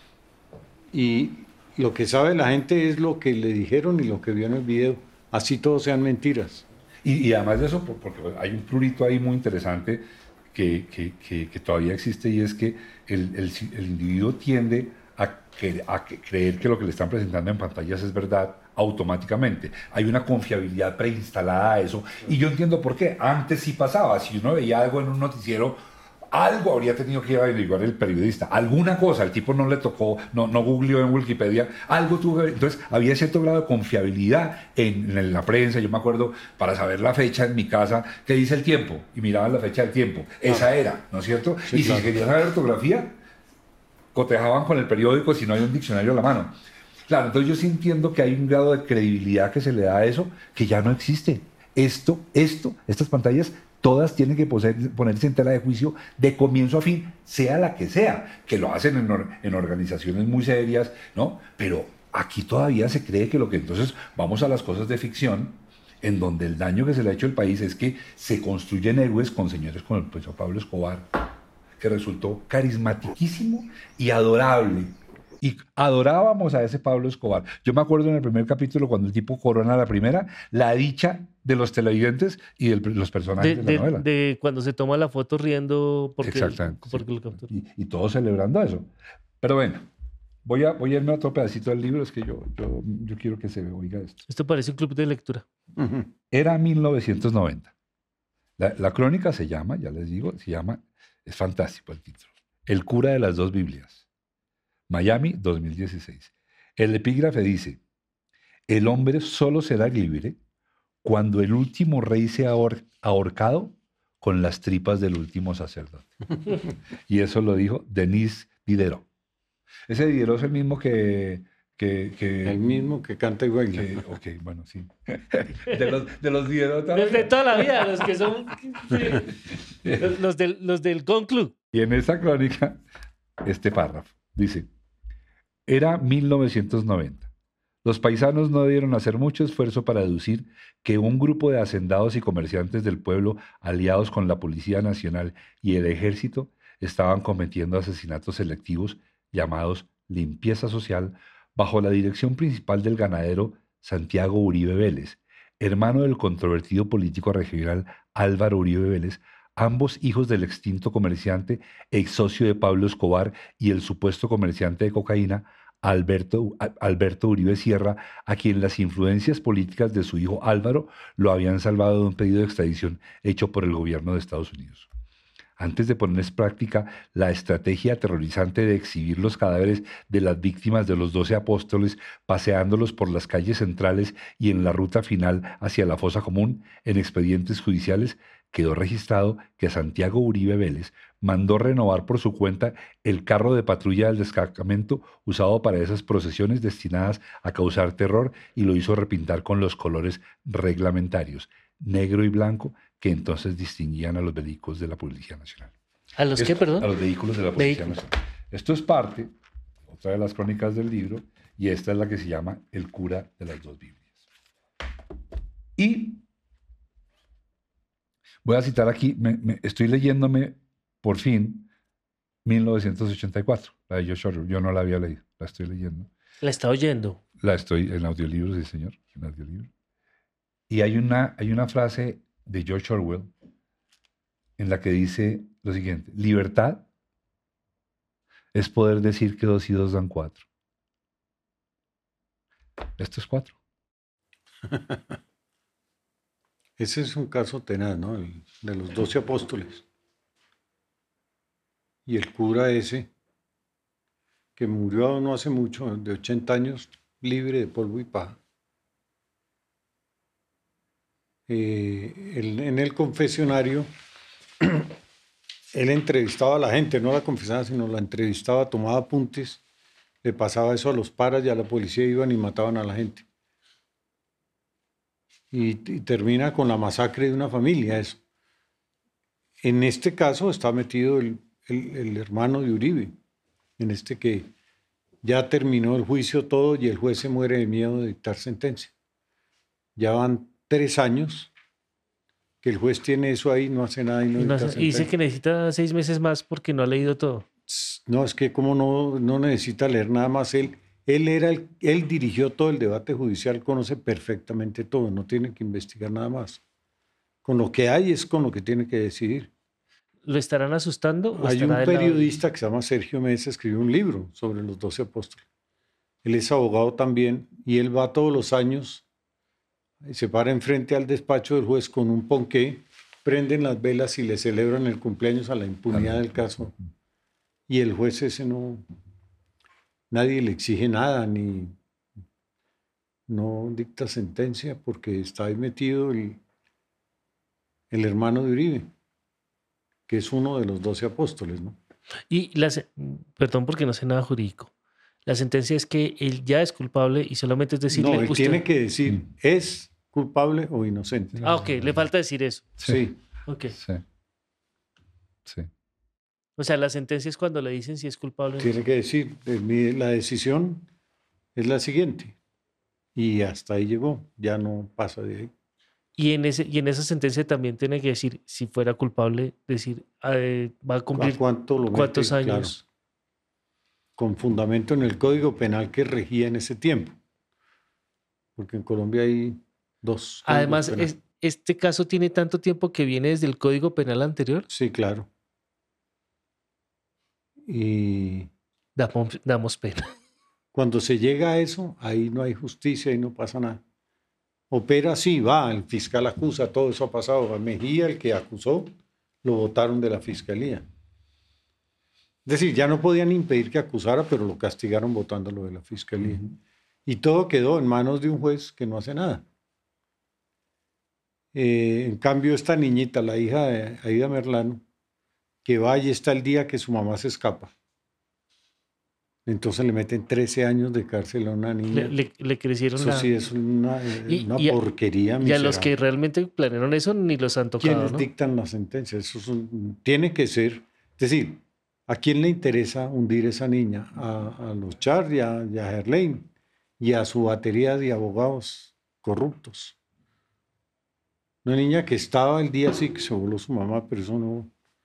B: Y lo que sabe la gente es lo que le dijeron y lo que vio en el video, así todos sean mentiras.
A: Y, y además de eso, por- porque hay un plurito ahí muy interesante que, que, que, que todavía existe, y es que el, el, el individuo tiende a, que, a que creer que lo que le están presentando en pantallas es verdad automáticamente. Hay una confiabilidad preinstalada a eso, y yo entiendo por qué. Antes sí pasaba, si uno veía algo en un noticiero, algo habría tenido que averiguar el periodista, alguna cosa, el tipo no le tocó, no, no googleó en Wikipedia, algo tuvo que ver. Entonces había cierto grado de confiabilidad en, en la prensa. Yo me acuerdo, para saber la fecha en mi casa, ¿qué dice el tiempo? Y miraban la fecha del tiempo, esa
B: Ah.
A: era, ¿no es cierto?
B: Sí,
A: y
B: claro.
A: si querían saber ortografía, cotejaban con el periódico si no hay un diccionario a la mano. Claro, entonces yo sí entiendo que hay un grado de credibilidad que se le da a eso que ya no existe. Esto, esto, estas pantallas, todas tienen que poser- ponerse en tela de juicio de comienzo a fin, sea la que sea, que lo hacen en, or- en organizaciones muy serias, ¿no? Pero aquí todavía se cree que lo que entonces vamos a las cosas de ficción, en donde el daño que se le ha hecho al país es que se construyen héroes con señores como el profesor Pablo Escobar, que resultó carismatiquísimo y adorable. Y adorábamos a ese Pablo Escobar. Yo me acuerdo en el primer capítulo, cuando el tipo corona la primera, la dicha de los televidentes y de los personajes
C: De,
A: de,
C: de-
A: la novela.
C: de cuando se toma la foto riendo porque,
A: Exactamente.
C: porque
A: sí.
C: lo capturó.
A: Y, y todos celebrando eso. Pero bueno, voy a, voy a irme a otro pedacito del libro. Es que yo, yo, yo quiero que se oiga esto.
C: Esto parece un club de lectura.
B: Ujú.
A: Era mil novecientos noventa. La, la crónica se llama, ya les digo, se llama, es fantástico el título, El cura de las dos Biblias. Miami, dos mil dieciséis. El epígrafe dice: el hombre solo será libre cuando el último rey sea ahor- ahorcado con las tripas del último sacerdote. Y eso lo dijo Denis Diderot. Ese Diderot es el mismo que... que, que
B: El mismo que canta y baila.
A: que- ok, bueno, sí. De los, de los Diderot.
C: Desde toda la vida, los que son. sí. Los, los del, los del Gun Club.
A: Y en esa crónica, este párrafo dice: era mil novecientos noventa. Los paisanos no debieron hacer mucho esfuerzo para deducir que un grupo de hacendados y comerciantes del pueblo, aliados con la Policía Nacional y el Ejército, estaban cometiendo asesinatos selectivos llamados limpieza social bajo la dirección principal del ganadero Santiago Uribe Vélez, hermano del controvertido político regional Álvaro Uribe Vélez, ambos hijos del extinto comerciante, ex socio de Pablo Escobar, y el supuesto comerciante de cocaína, Alberto, Alberto Uribe Sierra, a quien las influencias políticas de su hijo Álvaro lo habían salvado de un pedido de extradición hecho por el gobierno de Estados Unidos. Antes de poner en práctica la estrategia aterrorizante de exhibir los cadáveres de las víctimas de los doce apóstoles, paseándolos por las calles centrales y en la ruta final hacia la fosa común, en expedientes judiciales, quedó registrado que Santiago Uribe Vélez mandó renovar por su cuenta el carro de patrulla del destacamento usado para esas procesiones destinadas a causar terror, y lo hizo repintar con los colores reglamentarios, negro y blanco, que entonces distinguían a los vehículos de la Policía Nacional.
C: ¿A los qué,
A: Esto-
C: perdón?
A: A los vehículos de la Policía
C: Vehículos.
A: Nacional. Esto es parte, otra de las crónicas del libro, y esta es la que se llama El cura de las dos Biblias. Y voy a citar aquí, me- me- estoy leyéndome por fin mil novecientos ochenta y cuatro, la de George Orwell. Yo no la había leído, la estoy leyendo.
C: La está oyendo.
A: La estoy en audiolibro, sí señor, en audiolibro. Y hay una, hay una frase de George Orwell en la que dice lo siguiente: libertad es poder decir que dos y dos dan cuatro. Esto es cuatro.
B: Ese es un caso tenaz, ¿no? El de los doce apóstoles. y el cura ese, que murió no hace mucho, de ochenta años, libre de polvo y paja. Eh, el, en el confesionario, él entrevistaba a la gente, no la confesaba, sino la entrevistaba, tomaba apuntes, le pasaba eso a los paras y a la policía, iban y mataban a la gente. Y, y termina con la masacre de una familia, eso. En este caso está metido el, el, el hermano de Uribe, en este que ya terminó el juicio todo y el juez se muere de miedo de dictar sentencia. Ya van tres años que el juez tiene eso ahí, no hace nada y no
C: Y, no
B: dicta
C: hace- y dice
B: sentencia.
C: que necesita seis meses más porque no ha leído todo.
B: No, es que como no, no necesita leer nada más, él, él, era el, él dirigió todo el debate judicial, conoce perfectamente todo, no tiene que investigar nada más. Con lo que hay es con lo que tiene que decidir.
C: ¿Lo estarán asustando o
B: Hay
C: estará
B: un
C: del lado de-
B: periodista que se llama Sergio Mesa, escribió un libro sobre los doce apóstoles. Él es abogado también y él va todos los años, y se para enfrente al despacho del juez con un ponqué, prenden las velas y le celebran el cumpleaños a la impunidad del caso. Y el juez ese no, nadie le exige nada, ni no dicta sentencia, porque está ahí metido el, el hermano de Uribe, que es uno de los doce apóstoles, ¿no?
C: Y la, se- perdón porque no sé nada jurídico. La sentencia es que él ya es culpable y solamente es decirle...
B: No, él
C: usted...
B: tiene que decir, ¿es culpable o inocente?
C: Ah, ok, le falta decir eso.
B: Sí.
C: Ok.
A: Sí. Sí.
C: O sea, la sentencia es cuando le dicen si es culpable o no.
B: Tiene que decir, eh, mi- la decisión es la siguiente. Y hasta ahí llegó, ya no pasa de ahí.
C: Y en, ese, y en esa sentencia también tiene que decir, si fuera culpable, decir, eh, va a
B: ¿A
C: cumplir
B: cuánto lo
C: cuántos
B: mete? Claro,
C: años.
B: con fundamento en el Código Penal que regía en ese tiempo. Porque en Colombia hay dos códigos
C: Además,
B: penales.
C: es- este caso tiene tanto tiempo que viene desde el Código Penal anterior.
B: Sí, claro. Y
C: Damos, damos pena.
B: cuando se llega a eso, ahí no hay justicia y no pasa nada. Opera sí, va, el fiscal acusa, todo eso ha pasado. A Mejía, el que acusó, lo votaron de la fiscalía. Es decir, ya no podían impedir que acusara, pero lo castigaron votándolo de la fiscalía. Y todo quedó en manos de un juez que no hace nada. Eh, en cambio, esta niñita, la hija de Aida Merlano, que va y está el día que su mamá se escapa. Entonces le meten trece años de cárcel a una niña.
C: Le, le- le crecieron
B: Eso
C: la...
B: sí es una, eh,
C: Y-
B: una
C: y a-
B: porquería
C: Y a los que
B: miserable.
C: realmente planearon eso ni los han tocado,
B: ¿Quiénes
C: ¿no?
B: dictan la sentencia? Eso es un- tiene que ser, es decir, ¿a quién le interesa hundir esa niña? A, a los Char y a, y a Gerlain y a su batería de abogados corruptos. Una niña que estaba el día sí que se voló su mamá, pero eso no,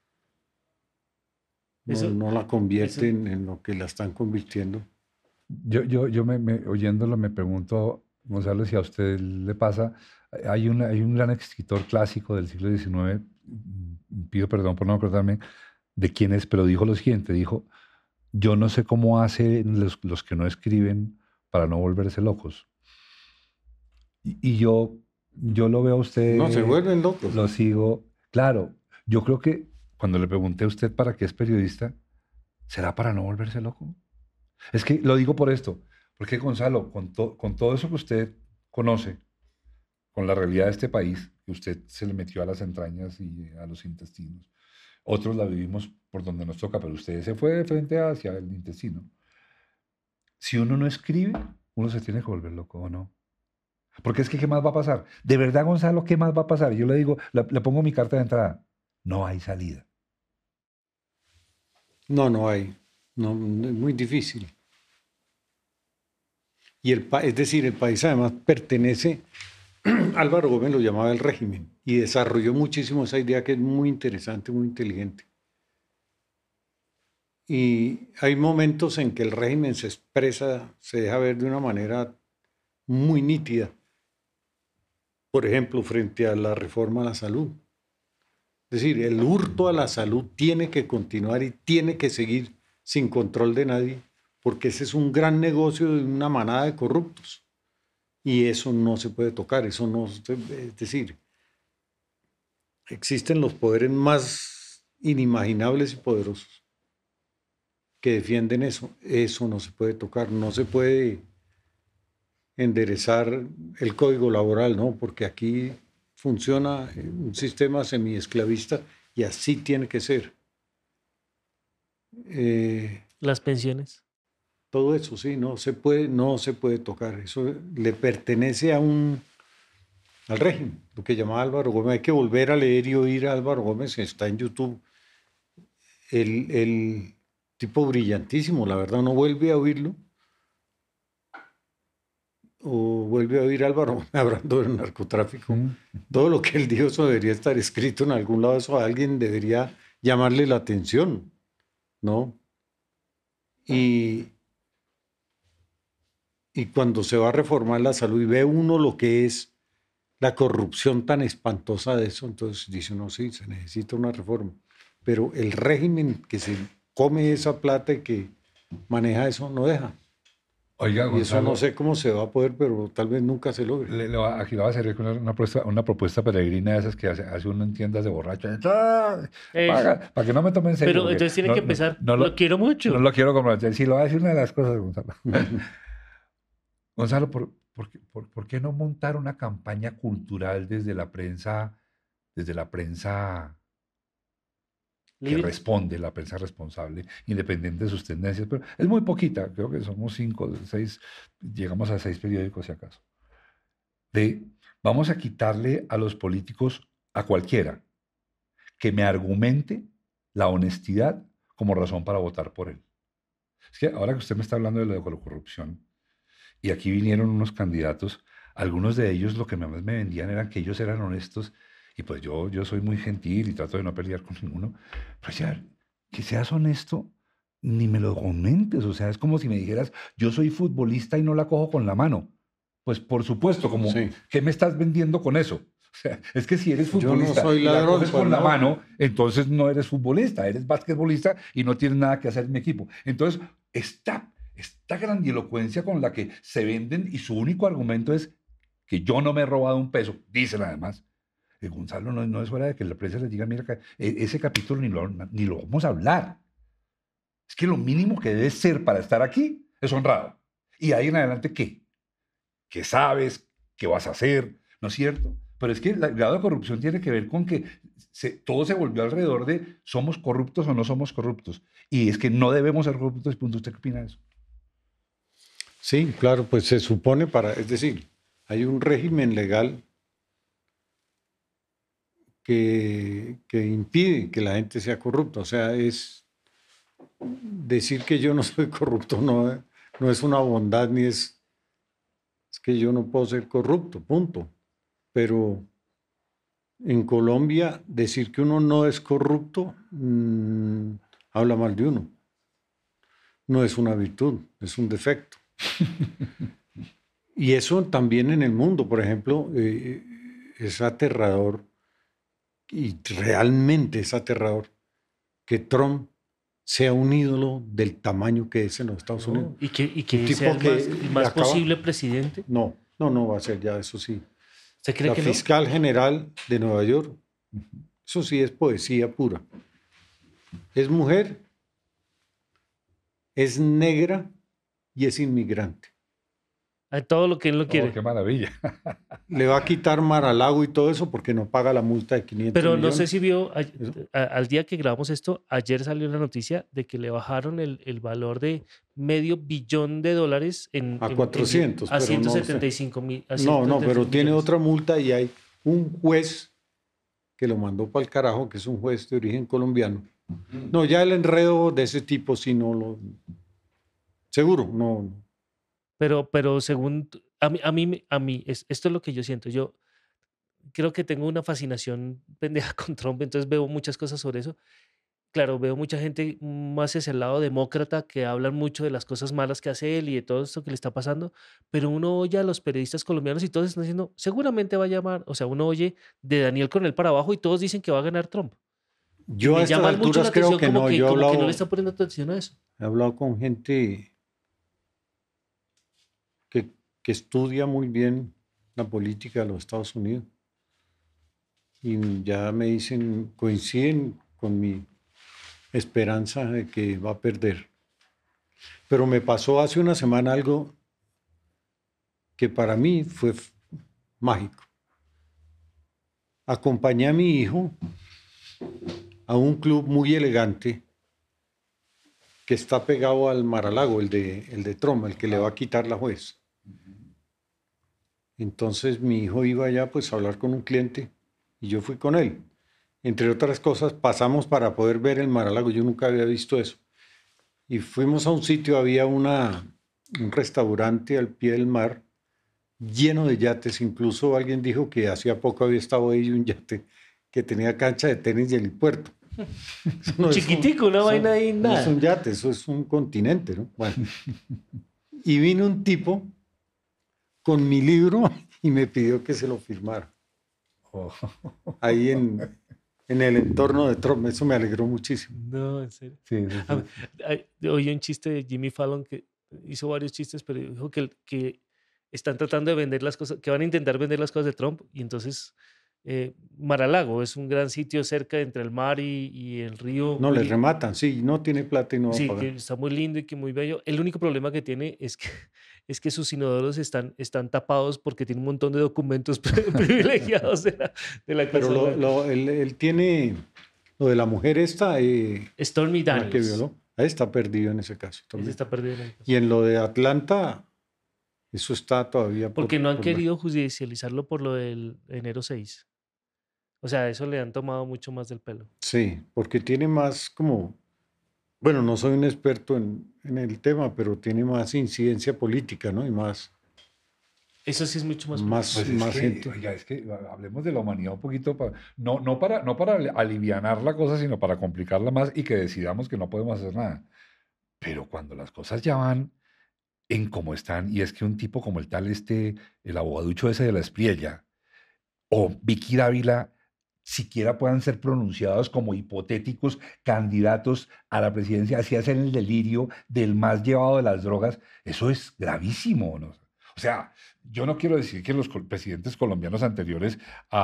B: no,
C: Eso-
B: no la convierte
C: eso-
B: en, en lo que la están convirtiendo.
A: Yo, yo, yo me, me- oyéndolo me pregunto, Gonzalo, si a usted le pasa, hay, una, hay un gran escritor clásico del siglo diecinueve, mm, pido perdón por no acordarme de quién es, pero dijo lo siguiente, dijo, yo no sé cómo hacen los, los que no escriben para no volverse locos. Y, y yo, yo lo veo a usted,
B: No, se vuelven locos.
A: lo sigo, claro, yo creo que cuando le pregunté a usted para qué es periodista, ¿será para no volverse loco? Es que lo digo por esto, porque Gonzalo, con, to- con todo eso que usted conoce, con la realidad de este país, que usted se le metió a las entrañas y a los intestinos, otros la vivimos por donde nos toca, pero usted se fue de frente hacia el intestino. Si uno no escribe, uno se tiene que volver loco, ¿o no? Porque es que, ¿qué más va a pasar? De verdad, Gonzalo, ¿qué más va a pasar? Yo le digo, le, le pongo mi carta de entrada. No hay salida.
B: No, no hay. No, es muy difícil. Y el, pa- es decir, el país además pertenece, Álvaro Gómez lo llamaba el régimen, y desarrolló muchísimo esa idea que es muy interesante, muy inteligente. Y hay momentos en que el régimen se expresa, se deja ver de una manera muy nítida. Por ejemplo, frente a la reforma a la salud. Es decir, el hurto a la salud tiene que continuar y tiene que seguir sin control de nadie, porque ese es un gran negocio de una manada de corruptos. Y eso no se puede tocar, eso no, se- es decir, existen los poderes más inimaginables y poderosos. que defienden eso. Eso no se puede tocar, no se puede enderezar el código laboral, ¿no? Porque aquí funciona un sistema semiesclavista y así tiene que ser. Eh,
C: Las pensiones.
B: todo eso, sí, no se puede, no se puede tocar. Eso le pertenece a un, al régimen, lo que llamaba Álvaro Gómez. Hay que volver a leer y oír a Álvaro Gómez, que está en YouTube. El, el tipo brillantísimo, la verdad, uno vuelve a oírlo. O vuelve a oír a Álvaro Gómez hablando del narcotráfico. Mm. Todo lo que él dijo, eso debería estar escrito en algún lado. Eso a alguien debería llamarle la atención, ¿no? Y, y cuando se va a reformar la salud y ve uno lo que es la corrupción tan espantosa de eso, entonces dice uno, sí, se necesita una reforma. Pero el régimen que se come esa plata y que maneja eso no deja.
A: Oiga, Gonzalo,
B: y eso no sé cómo se va a poder, pero tal vez nunca se logre.
A: Le, le va, aquí le va a servir una, una, propuesta, una propuesta peregrina de esas que hace, hace uno en tiendas de borrachos. Paga, para que no me tomen en serio.
C: Pero entonces tiene
A: no,
C: que empezar.
A: No, no
C: lo,
A: lo
C: quiero mucho.
A: No lo quiero comprometer. Sí, lo va a decir una de las cosas, Gonzalo. Gonzalo, ¿por, por, por, ¿por qué no montar una campaña cultural desde la prensa, desde la prensa que Libre. responde, la prensa responsable, independiente de sus tendencias? Pero es muy poquita, creo que somos cinco, seis, llegamos a seis periódicos si acaso. De, vamos a quitarle a los políticos, a cualquiera, que me argumente la honestidad como razón para votar por él. Es que ahora que usted me está hablando de la corrupción, y aquí vinieron unos candidatos, algunos de ellos lo que más me vendían eran que ellos eran honestos. Y pues yo, yo soy muy gentil y trato de no pelear con ninguno. Pero ya, que seas honesto, ni me lo comentes. O sea, es como si me dijeras, yo soy futbolista y no la cojo con la mano. Pues por supuesto, como, sí. ¿Qué me estás vendiendo con eso? O sea, es que si eres futbolista
B: no soy
A: y
B: ladrón,
A: la coges con
B: pues
A: la
B: no.
A: mano, entonces no eres futbolista, eres basquetbolista y no tienes nada que hacer en mi equipo. Entonces, esta, esta grandilocuencia con la que se venden y su único argumento es que yo no me he robado un peso, dicen además. Eh, Gonzalo, no, no es hora de que la prensa les diga, mira, ese capítulo ni lo, ni lo vamos a hablar. Es que lo mínimo que debe ser para estar aquí es honrado. Y ahí en adelante, ¿qué? ¿Qué sabes? ¿Qué vas a hacer? ¿No es cierto? Pero es que el grado de corrupción tiene que ver con que se, todo se volvió alrededor de somos corruptos o no somos corruptos. Y es que no debemos ser corruptos. Punto. ¿Usted qué opina de eso?
B: Sí, claro, pues se supone para, es decir, hay un régimen legal Que, que impide que la gente sea corrupta. O sea, es decir que yo no soy corrupto, no, no es una bondad, ni es, es que yo no puedo ser corrupto, punto. Pero en Colombia, decir que uno no es corrupto, mmm, habla mal de uno. No es una virtud, es un defecto. Y eso también en el mundo, por ejemplo, eh, es aterrador. Y realmente es aterrador que Trump sea un ídolo del tamaño que es en los Estados
C: no,
B: Unidos.
C: Y que, y que sea el más, el más acaba... posible presidente.
B: No, no, no va a ser ya, eso sí.
C: ¿Usted cree
B: La
C: que
B: fiscal
C: no?
B: general de Nueva York, eso sí es poesía pura. Es mujer, es negra y es inmigrante.
C: A todo lo que él no quiere.
A: Oh, qué maravilla.
B: Le va a quitar Mar-a-Lago y todo eso porque no paga la multa de quinientos
C: Pero
B: millones.
C: no sé si vio, a, a, al día que grabamos esto, ayer salió la noticia de que le bajaron el, el valor de medio billón de dólares en,
B: a
C: en,
B: cuatrocientos.
C: En, a ciento setenta y cinco mil.
B: No, no, pero tiene otra multa y hay un juez que lo mandó para el carajo, que es un juez de origen colombiano. No, ya el enredo de ese tipo sí no lo... Seguro, no...
C: Pero, pero según, a mí, a mí, a mí es, esto es lo que yo siento. Yo creo que tengo una fascinación pendeja con Trump, entonces veo muchas cosas sobre eso. Claro, veo mucha gente más hacia el lado demócrata que hablan mucho de las cosas malas que hace él y de todo esto que le está pasando, pero uno oye a los periodistas colombianos y todos están diciendo, seguramente va a llamar, o sea, uno oye de Daniel Coronel para abajo y todos dicen que va a ganar Trump.
B: Yo y a estas alturas creo que no,
C: que,
B: yo he
C: como
B: hablado,
C: que no le está poniendo atención a eso.
B: He hablado con gente... Que, que estudia muy bien la política de los Estados Unidos y ya me dicen, coinciden con mi esperanza de que va a perder. Pero me pasó hace una semana algo que para mí fue f- mágico. Acompañé a mi hijo a un club muy elegante que está pegado al Mar-a-Lago, el de, el de Troma, el que le va a quitar la juez. Entonces mi hijo iba allá pues a hablar con un cliente y yo fui con él. Entre otras cosas, pasamos para poder ver el Mar-a-Lago. Yo nunca había visto eso. Y fuimos a un sitio, había una, un restaurante al pie del mar lleno de yates. Incluso alguien dijo que hacía poco había estado ahí un yate que tenía cancha de tenis en el puerto. Eso no es un-
C: Chiquitico, una
B: eso
C: vaina ahí,
B: No
C: nada.
B: es un yate, eso es un continente, ¿no? Bueno. Y vino un tipo con mi libro y me pidió que se lo firmara.
A: Oh.
B: Ahí en, en el entorno de Trump. Eso me alegró muchísimo.
C: No, en serio.
A: Sí, sí, sí.
C: A ver, ay, oí un chiste de Jimmy Fallon que hizo varios chistes, pero dijo que, el- que están tratando de vender las cosas, que van a intentar vender las cosas de Trump. Y entonces, eh, Mar-a-Lago es un gran sitio cerca entre el mar y, y el río.
B: No,
C: muy
B: le
C: li-
B: rematan. Sí, no tiene plata y no va a
C: Sí,
B: pagar.
C: que está muy lindo y que muy bello. El único problema que tiene es que, es que sus inodoros están, están tapados porque tiene un montón de documentos privilegiados de la, de la
B: Pero
C: Casa
B: lo,
C: Blanca.
B: lo- él, él tiene lo de la mujer esta, eh,
C: Stormy
B: la que
C: Daniels.
B: violó. Ahí está perdido en ese caso
C: Ese
B: también.
C: está perdido en el caso.
B: Y en lo de Atlanta, eso está todavía por-
C: Porque no han
B: por ver.
C: querido judicializarlo por lo del enero seis. O sea, eso le han tomado mucho más del pelo.
B: Sí, porque tiene más como, bueno, no soy un experto en, en el tema, pero tiene más incidencia política, ¿no? Y más,
C: Eso sí es mucho más.
B: más,
A: Pues es
B: más
A: que,
B: gente.
A: oiga, es que hablemos de la humanidad un poquito, pa- no, no para, no para alivianar la cosa, sino para complicarla más y que decidamos que no podemos hacer nada. Pero cuando las cosas ya van en cómo están, y es que un tipo como el tal, este, el abogaducho ese de la Espriella, o Vicky Dávila, siquiera puedan ser pronunciados como hipotéticos candidatos a la presidencia, así hacen el delirio del más llevado de las drogas, eso es gravísimo, ¿no? O sea, yo no quiero decir que los col- presidentes colombianos anteriores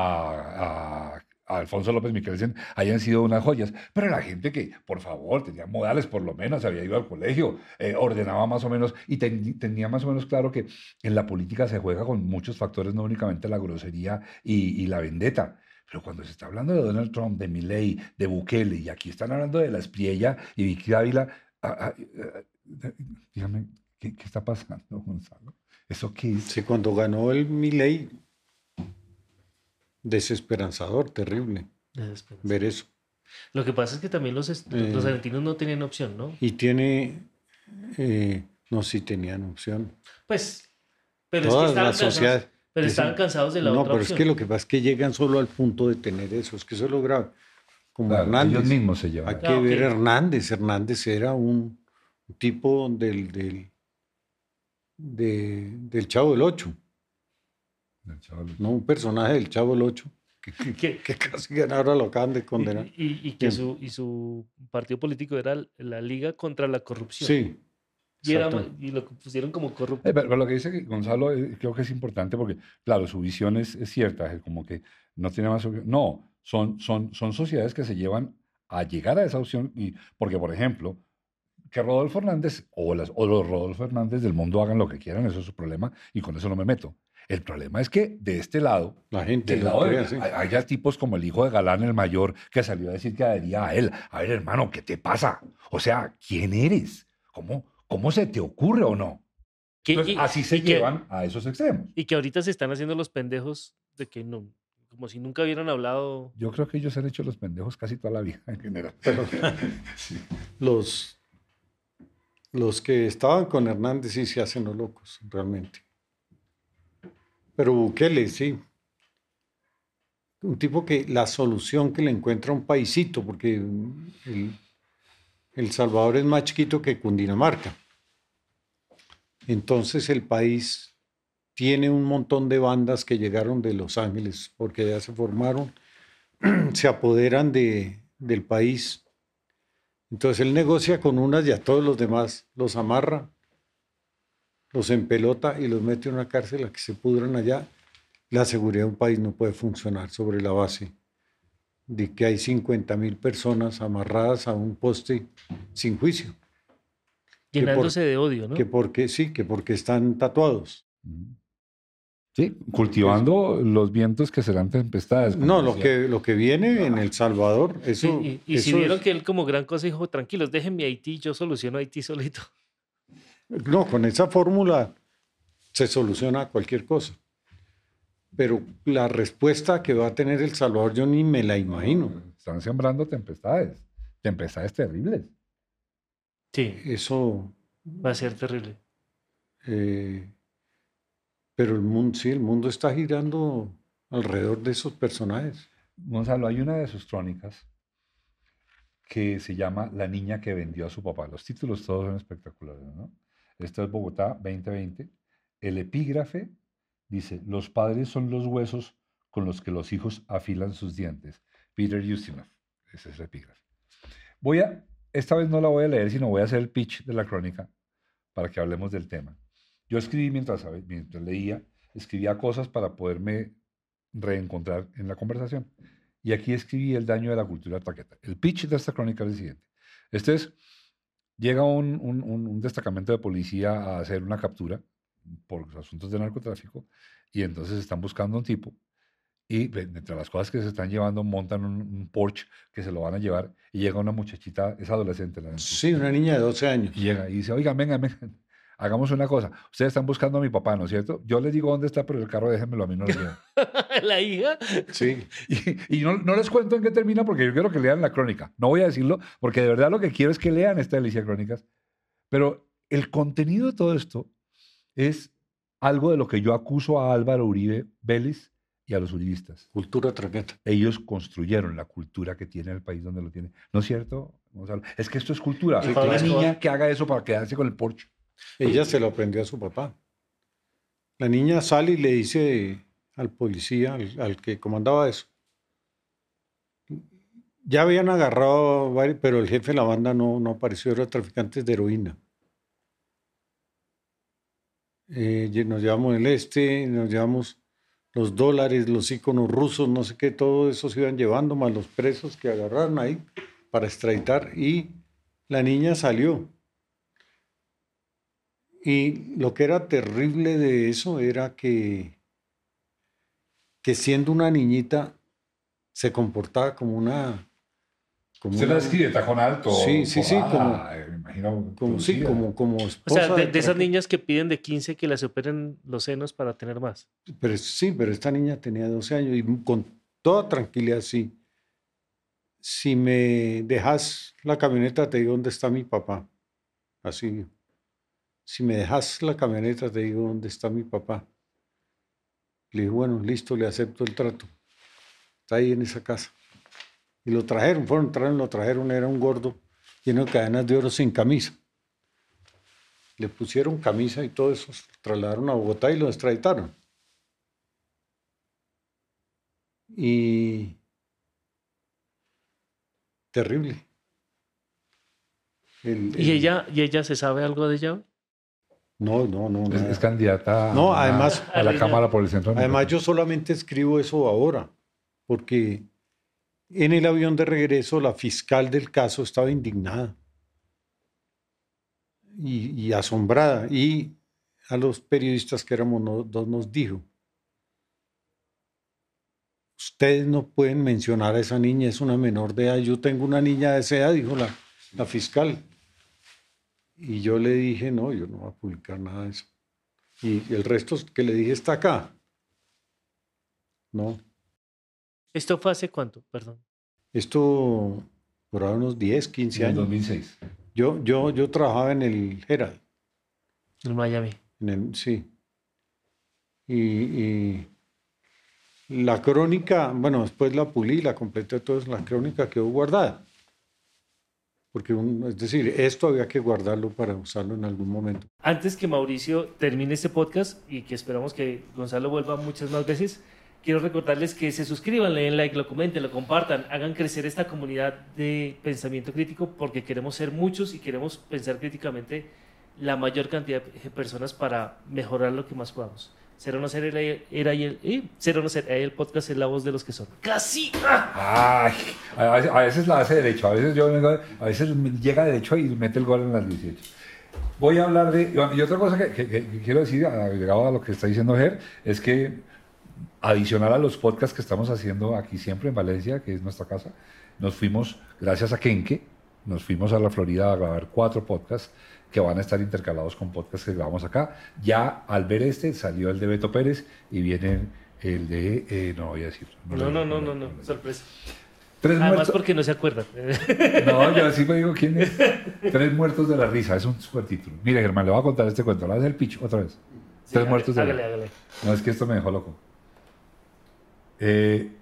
A: a, a- a Alfonso López Miquelsen hayan sido unas joyas, pero la gente que, por favor, tenía modales por lo menos, había ido al colegio, eh, ordenaba más o menos y ten- tenía más o menos claro que en la política se juega con muchos factores, no únicamente la grosería y, y la vendetta. Pero cuando se está hablando de Donald Trump, de Milley, de Bukele, y aquí están hablando de la Espriella y Vicky Dávila, ah, ah, eh, dígame, ¿qué, qué está pasando, Gonzalo? ¿Eso qué es?
B: Sí, cuando ganó el Milei, desesperanzador, terrible
C: Desesperanza.
B: ver eso.
C: Lo que pasa es que también los, est-
B: Eh.
C: los argentinos no tenían opción, ¿no?
B: Y tiene, eh, no, sí tenían opción.
C: Pues, pero es que
B: Todas
C: estaban
B: las
C: cansados,
B: sociedades.
C: pero
B: dicen-
C: estaban cansados de la
B: No,
C: otra
B: pero
C: opción.
B: es que lo que pasa es que llegan solo al punto de tener eso, es que eso es lo grave. Como
A: Claro,
B: Hernández.
A: ellos mismos se llevan.
B: Hay
A: a-
B: que
C: Ah, ok.
B: ver a Hernández. Hernández era un tipo del, del, de- del Chavo del Ocho,
A: el chaval.
B: ¿no? Un personaje del Chavo del Ocho, que, que-
C: Que-
B: que casi ahora lo acaban de
C: Y,
B: condenar.
C: y- y que
B: Bien.
C: su, y su partido político era la Liga contra la Corrupción.
B: Sí.
C: Y, era
B: exacto.
C: ma- y lo pusieron como corrupto.
A: Eh, pero, pero lo que dice que Gonzalo eh, creo que es importante porque, claro, su visión es, es cierta, es como que no tiene más opción. No, son, son, son sociedades que se llevan a llegar a esa opción, y, porque, por ejemplo, que Rodolfo Hernández o, las, o los Rodolfo Hernández del mundo hagan lo que quieran, eso es su problema, y con eso no me meto. El problema es que de este lado,
B: La gente
A: del
B: lo
A: lado de-
B: cree así.
A: hay, hay ya tipos como el hijo de Galán el mayor que salió a decir que adhería a él. A ver, hermano, ¿qué te pasa? O sea, ¿quién eres? ¿Cómo, cómo se te ocurre o no?
C: Que-
A: Entonces,
C: y-
A: así se
C: y que-
A: llevan a esos extremos.
C: Y que ahorita se están haciendo los pendejos de que no, como si nunca hubieran hablado.
A: Yo creo que ellos han hecho los pendejos casi toda la vida en general.
B: Pero
A: Sí.
B: los, los que estaban con Hernández sí se hacen los locos, realmente. Pero Bukele, sí. Un tipo que la solución que le encuentra a un paisito, porque el, El Salvador es más chiquito que Cundinamarca. Entonces el país tiene un montón de bandas que llegaron de Los Ángeles, porque ya se formaron, se apoderan de, del país. Entonces él negocia con unas y a todos los demás los amarra, los empelota y los mete en una cárcel a que se pudran allá. La seguridad de un país no puede funcionar sobre la base de que hay cincuenta mil personas amarradas a un poste sin juicio.
C: Llenándose por, de odio, ¿no?
B: Que porque, sí, que porque están tatuados.
A: Sí, cultivando es, los vientos que serán tempestades.
B: No, lo que, lo que viene en El Salvador, eso...
C: Sí, y y
B: eso
C: si vieron
B: es,
C: que él como gran cosa dijo, tranquilos, déjenme Haití, yo soluciono Haití solito.
B: No, con esa fórmula se soluciona cualquier cosa. Pero la respuesta que va a tener El Salvador yo ni me la imagino.
A: Están sembrando tempestades, tempestades terribles.
C: Sí.
B: Eso...
C: Va a ser terrible.
B: Eh, pero el mundo, sí, el mundo está girando alrededor de esos personajes.
A: Gonzalo, hay una de sus crónicas que se llama La niña que vendió a su papá. Los títulos todos son espectaculares, ¿no? Esto es Bogotá veinte veinte. El epígrafe dice, los padres son los huesos con los que los hijos afilan sus dientes. Peter Ustinov. Ese es el epígrafe. Voy a, esta vez no la voy a leer, sino voy a hacer el pitch de la crónica para que hablemos del tema. Yo escribí mientras, mientras leía, escribía cosas para poderme reencontrar en la conversación. Y aquí escribí el daño de la cultura traqueta. El pitch de esta crónica es el siguiente. Este es, llega un, un, un destacamento de policía a hacer una captura por asuntos de narcotráfico y entonces están buscando a un tipo y entre las cosas que se están llevando montan un, un Porsche que se lo van a llevar y llega una muchachita, es adolescente. La
B: sí, una niña de doce años.
A: Y llega y dice, oigan, vengan, vengan, hagamos una cosa. Ustedes están buscando a mi papá, ¿no es cierto? Yo les digo dónde está, pero el carro déjenmelo a mí, no lo lleven.
C: ¿La hija?
B: Sí.
A: Y, y no, no les cuento en qué termina porque yo quiero que lean la crónica. No voy a decirlo porque de verdad lo que quiero es que lean esta delicia de crónicas. Pero el contenido de todo esto es algo de lo que yo acuso a Álvaro Uribe Vélez y a los uribistas.
B: Cultura traqueta.
A: Ellos construyeron la cultura que tiene el país donde lo tiene. ¿No es cierto, Gonzalo? Es que esto es cultura.
B: Sí,
A: Una
B: claro.
A: niña que haga eso para quedarse con el Porsche.
B: Ella se lo aprendió a su papá. La niña sale y le dice al policía, al, al que comandaba eso. Ya habían agarrado, a varios, pero el jefe de la banda no, no apareció, eran traficantes de heroína. Eh, nos llevamos el este, nos llevamos los dólares, los íconos rusos, no sé qué, todo eso se iban llevando, más los presos que agarraron ahí para extraditar, y la niña salió. Y lo que era terrible de eso era que, que siendo una niñita se comportaba como una... Como
A: Se
B: una,
A: la describe, tacón alto.
B: Sí, sí, sí, como,
A: me imagino,
B: como, sí, como, como
C: O
B: esposa.
C: sea, de, de esas
B: traque-
C: niñas que piden de quince que les operen los senos para tener más.
B: Pero sí, pero esta niña tenía doce años y con toda tranquilidad, sí. Si me dejas la camioneta, te digo dónde está mi papá. Así. Si me dejas la camioneta, te digo dónde está mi papá. Le digo, bueno, listo, le acepto el trato. Está ahí en esa casa. Y lo trajeron, fueron, trajeron, lo trajeron, era un gordo lleno de cadenas de oro sin camisa. Le pusieron camisa y todo eso, se trasladaron a Bogotá y lo extraditaron. Y terrible. El-
C: ¿Y
B: el-
C: ella, ¿Y ella se sabe algo de ella?
B: No, no, no.
A: Es,
B: nada.
A: es candidata
B: No,
A: a,
B: además-
A: a la Cámara por el Centro.
B: Además, yo solamente escribo eso ahora, porque en el avión de regreso la fiscal del caso estaba indignada y, y asombrada. Y a los periodistas que éramos no- dos nos dijo, ustedes no pueden mencionar a esa niña, es una menor de edad. Yo tengo una niña de esa edad, dijo la, la fiscal. Y yo le dije, no, yo no voy a publicar nada de eso. Y el resto que le dije está acá. No.
C: ¿Esto fue hace cuánto? Perdón.
B: Esto por ahora unos diez, quince
A: En el
B: años.
A: dos mil seis.
B: Yo, yo, yo trabajaba en el Herald,
C: En Miami.
B: en el, sí. Y, y la crónica, bueno, después la pulí, la completé, todo eso, la crónica quedó guardada. Porque, un- es decir, esto había que guardarlo para usarlo en algún momento.
C: Antes que Mauricio termine este podcast y que esperamos que Gonzalo vuelva muchas más veces, quiero recordarles que se suscriban, le den like, lo comenten, lo compartan, hagan crecer esta comunidad de pensamiento crítico porque queremos ser muchos y queremos pensar críticamente la mayor cantidad de personas para mejorar lo que más podamos. Cero no ser era, era y el, eh, Cero no ser era y el podcast es la voz de los que son. ¡Casi! ¡Ah!
A: Ay, a veces, a veces la hace derecho, a veces yo vengo- a veces llega derecho y mete el gol en las dieciocho. Voy a hablar de... Y otra cosa que, que, que quiero decir, agregado a lo que está diciendo Ger, es que adicional a los podcasts que estamos haciendo aquí siempre en Valencia, que es nuestra casa, nos fuimos, gracias a Kenke, nos fuimos a la Florida a grabar cuatro podcasts que van a estar intercalados con podcasts que grabamos acá. Ya al ver este salió el de Beto Pérez y viene el de... Eh, no voy a decir.
C: No, no, no, no, no, no, no, sorpresa.
A: Tres
C: Además
A: muertos.
C: porque no se acuerdan.
A: No, yo así me digo quién es. Tres muertos de la risa, es un super título. Mire, Germán, le voy a contar este cuento. Le voy a hacer el pitch otra vez.
C: Sí,
A: Tres muertos de la
C: hágale,
A: risa.
C: hágale.
A: No, es que esto me dejó loco. Eh,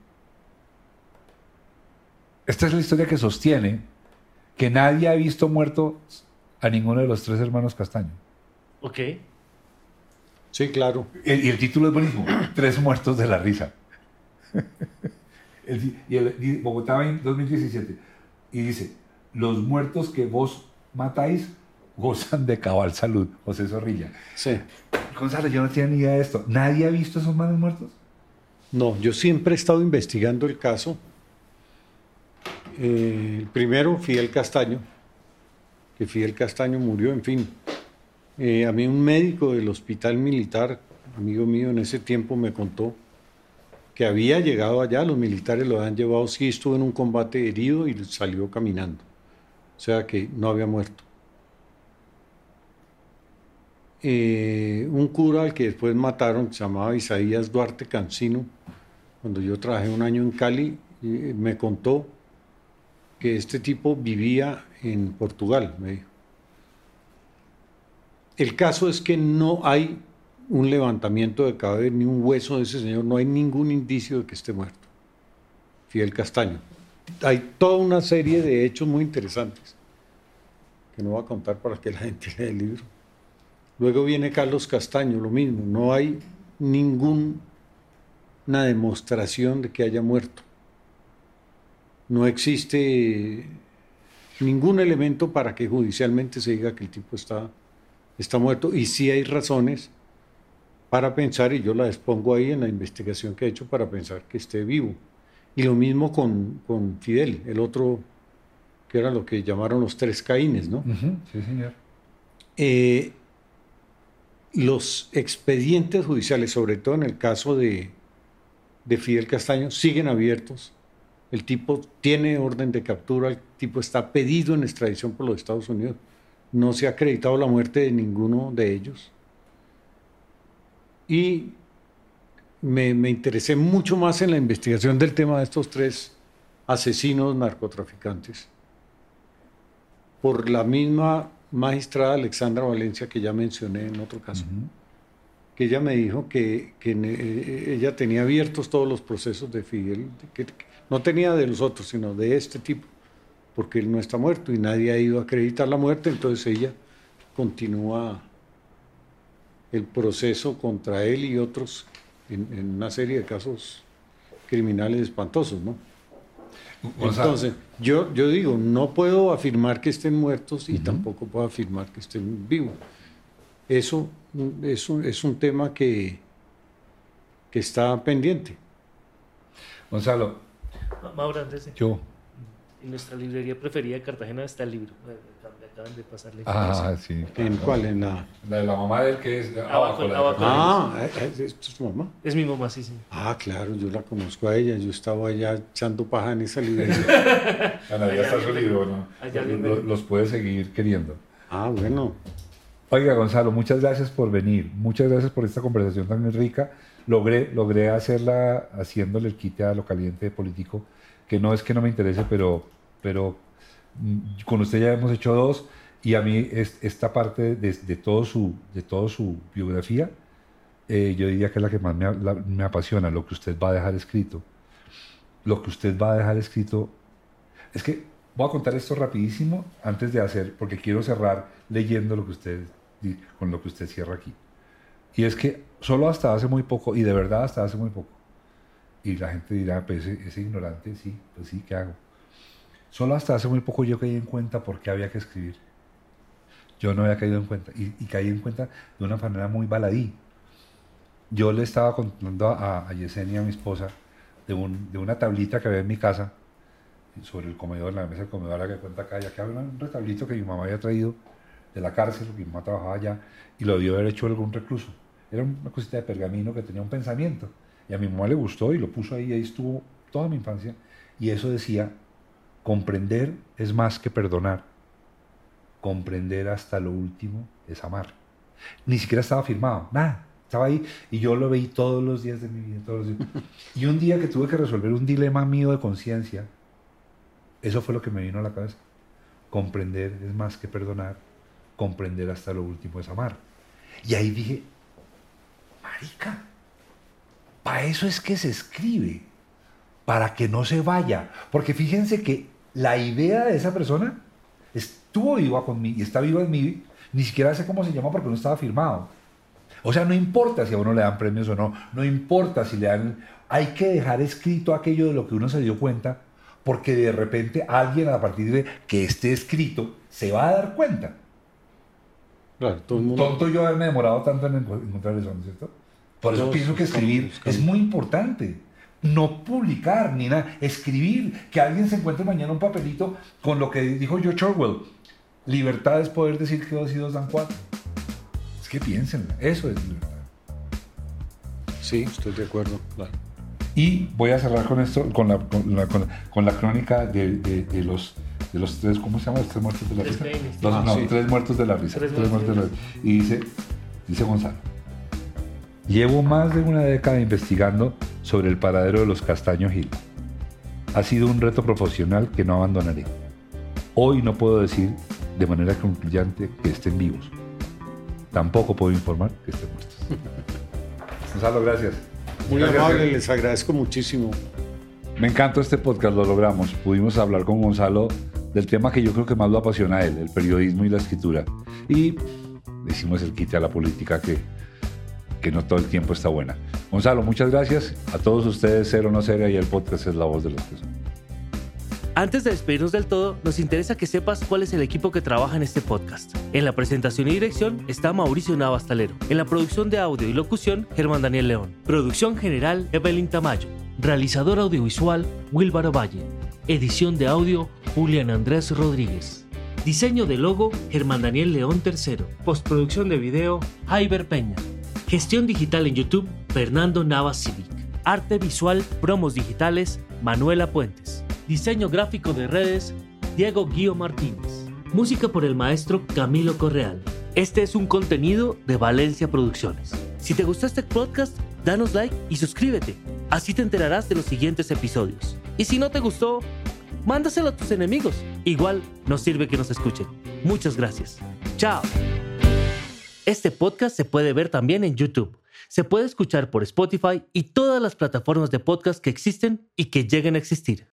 A: esta es la historia que sostiene que nadie ha visto muerto a ninguno de los tres hermanos Castaño.
C: Ok.
B: Sí, claro.
A: El- y el título es buenísimo. Tres muertos de la risa. El- y el, y Bogotá en dos mil diecisiete. Y dice, los muertos que vos matáis gozan de cabal salud. José Zorrilla.
B: Sí.
A: Gonzalo, yo no tenía ni idea de esto. ¿Nadie ha visto esos manos muertos?
B: No, yo siempre he estado investigando el caso. Eh, el primero, Fidel Castaño, que Fidel Castaño murió, en fin. Eh, a mí un médico del hospital militar, amigo mío en ese tiempo, me contó que había llegado allá, los militares lo habían llevado, sí estuvo en un combate herido y salió caminando. O sea que no había muerto. Eh, un cura al que después mataron, que se llamaba Isaías Duarte Cancino, cuando yo trabajé un año en Cali, eh, me contó que este tipo vivía en Portugal, me dijo. El caso es que no hay un levantamiento de cadáver ni un hueso de ese señor, no hay ningún indicio de que esté muerto. Fidel Castaño. Hay toda una serie de hechos muy interesantes que no voy a contar para que la gente lea el libro. Luego viene Carlos Castaño, lo mismo, no hay ninguna demostración de que haya muerto. No existe ningún elemento para que judicialmente se diga que el tipo está, está muerto. Y sí hay razones para pensar, y yo la expongo ahí en la investigación que he hecho, para pensar que esté vivo. Y lo mismo con, con Fidel, el otro, que era lo que llamaron los tres Caínes, ¿no?
A: Uh-huh, sí, señor.
B: Eh, los expedientes judiciales, sobre todo en el caso de, de Fidel Castaño, siguen abiertos. El tipo tiene orden de captura, el tipo está pedido en extradición por los Estados Unidos. No se ha acreditado la muerte de ninguno de ellos. Y me, me interesé mucho más en la investigación del tema de estos tres asesinos narcotraficantes por la misma magistrada Alexandra Valencia que ya mencioné en otro caso. Uh-huh. Que ella me dijo que, que eh, ella tenía abiertos todos los procesos de Fidel, que, que no tenía de los otros, sino de este tipo, porque él no está muerto y nadie ha ido a acreditar la muerte, entonces ella continúa el proceso contra él y otros en, en una serie de casos criminales espantosos, ¿no? Entonces, yo, yo digo, no puedo afirmar que estén muertos y uh-huh. tampoco puedo afirmar que estén vivos. Eso, eso es un tema que, que está pendiente.
A: Gonzalo.
C: Mauro, antes de...
A: Yo.
C: En nuestra librería preferida de Cartagena está el libro. Me acaban de pasar la
A: Ah, sí.
B: ¿En cuál? En la...
A: La de la mamá de él, que es...
C: Abajo,
A: abajo,
C: abajo.
B: Ah, ¿esto es tu mamá?
C: Es mi mamá, sí, sí.
B: Ah, claro, yo la conozco a ella. Yo estaba allá echando paja en esa librería.
A: Ana, ya está su libro, ¿no?
C: Allá
A: los, los puede seguir queriendo.
B: Ah, bueno.
A: Oiga, Gonzalo, muchas gracias por venir. Muchas gracias por esta conversación tan rica. Logré, logré hacerla haciéndole el quite a lo caliente político, que no es que no me interese, pero, pero con usted ya hemos hecho dos, y a mí es, esta parte de, de, todo su, de toda su biografía, eh, yo diría que es la que más me, la, me apasiona, lo que usted va a dejar escrito. Lo que usted va a dejar escrito... Es que voy a contar esto rapidísimo antes de hacer, porque quiero cerrar leyendo lo que usted, con lo que usted cierra aquí. Y es que solo hasta hace muy poco, y de verdad hasta hace muy poco, y la gente dirá, pues ese, ese ignorante, sí, pues sí, ¿qué hago? Solo hasta hace muy poco yo caí en cuenta por qué había que escribir. Yo no había caído en cuenta, y, y caí en cuenta de una manera muy baladí. Yo le estaba contando a, a Yesenia, mi esposa, de, un, de una tablita que había en mi casa, sobre el comedor, en la mesa del comedor, la que cuenta acá, ya que había un retablito que mi mamá había traído de la cárcel, porque mi mamá trabajaba allá, y lo debió haber hecho algún recluso. Era una cosita de pergamino que tenía un pensamiento. Y a mi mamá le gustó y lo puso ahí, ahí estuvo toda mi infancia. Y eso decía, comprender es más que perdonar. Comprender hasta lo último es amar. Ni siquiera estaba firmado, nada. Estaba ahí y yo lo veí todos los días de mi vida, todos los días. Y un día que tuve que resolver un dilema mío de conciencia, eso fue lo que me vino a la cabeza. Comprender es más que perdonar, comprender hasta lo último es amar. Y ahí dije, marica, para eso es que se escribe, para que no se vaya. Porque fíjense que la idea de esa persona estuvo viva conmigo y está viva en mí, ni siquiera sé cómo se llama porque no estaba firmado. O sea, no importa si a uno le dan premios o no, no importa si le dan... Hay que dejar escrito aquello de lo que uno se dio cuenta, porque de repente alguien a partir de que esté escrito se va a dar cuenta.
B: Claro, todo el mundo...
A: Tonto yo haberme demorado tanto en encontrar eso, ¿no es cierto? Por eso
B: Todos
A: pienso que escribir
B: buscando.
A: es muy importante. No publicar ni nada, escribir, que alguien se encuentre mañana un papelito con lo que dijo George Orwell. Libertad es poder decir que dos y dos dan cuatro. Es que piénsenla, eso es libertad.
B: Sí, estoy de acuerdo, claro.
A: Y voy a cerrar con esto, con la, con la, con la, con la crónica de, de, de, los, de los tres, ¿cómo se llama? Los tres muertos de la
C: Tres
A: risa.
C: Baines.
A: Los,
B: Ah,
A: no,
B: sí.
A: tres muertos de la risa.
C: Tres
A: Tres
C: muertos
A: muertos de la risa. Y dice, dice Gonzalo, llevo más de una década investigando sobre el paradero de los Castaño Gil. Ha sido un reto profesional que no abandonaré. Hoy no puedo decir de manera concluyente que estén vivos. Tampoco puedo informar que estén muertos. Gonzalo, gracias.
B: Muy
A: Gracias,
B: amable,
A: Sergio.
B: les agradezco muchísimo.
A: Me encantó este podcast, lo logramos. Pudimos hablar con Gonzalo del tema que yo creo que más lo apasiona a él, el periodismo y la escritura. Y le hicimos el quite a la política que, que no todo el tiempo está buena. Gonzalo, muchas gracias. A todos ustedes, Ser o No Ser, y el podcast es la voz de los que son.
C: Antes de despedirnos del todo, nos interesa que sepas cuál es el equipo que trabaja en este podcast. En la presentación y dirección está Mauricio Navastalero. En la producción de audio y locución, Germán Daniel León. Producción general, Evelyn Tamayo. Realizador audiovisual, Wilbaro Valle. Edición de audio, Julián Andrés Rodríguez. Diseño de logo, Germán Daniel León tercero. Postproducción de video, Jaiber Peña. Gestión digital en YouTube, Fernando Navas Civic. Arte visual, promos digitales, Manuela Puentes. Diseño gráfico de redes, Diego Guío Martínez. Música por el maestro Camilo Correal. Este es un contenido de Valencia Producciones. Si te gustó este podcast, danos like y suscríbete. Así te enterarás de los siguientes episodios. Y si no te gustó, mándaselo a tus enemigos. Igual nos sirve que nos escuchen. Muchas gracias. Chao. Este podcast se puede ver también en YouTube. Se puede escuchar por Spotify y todas las plataformas de podcast que existen y que lleguen a existir.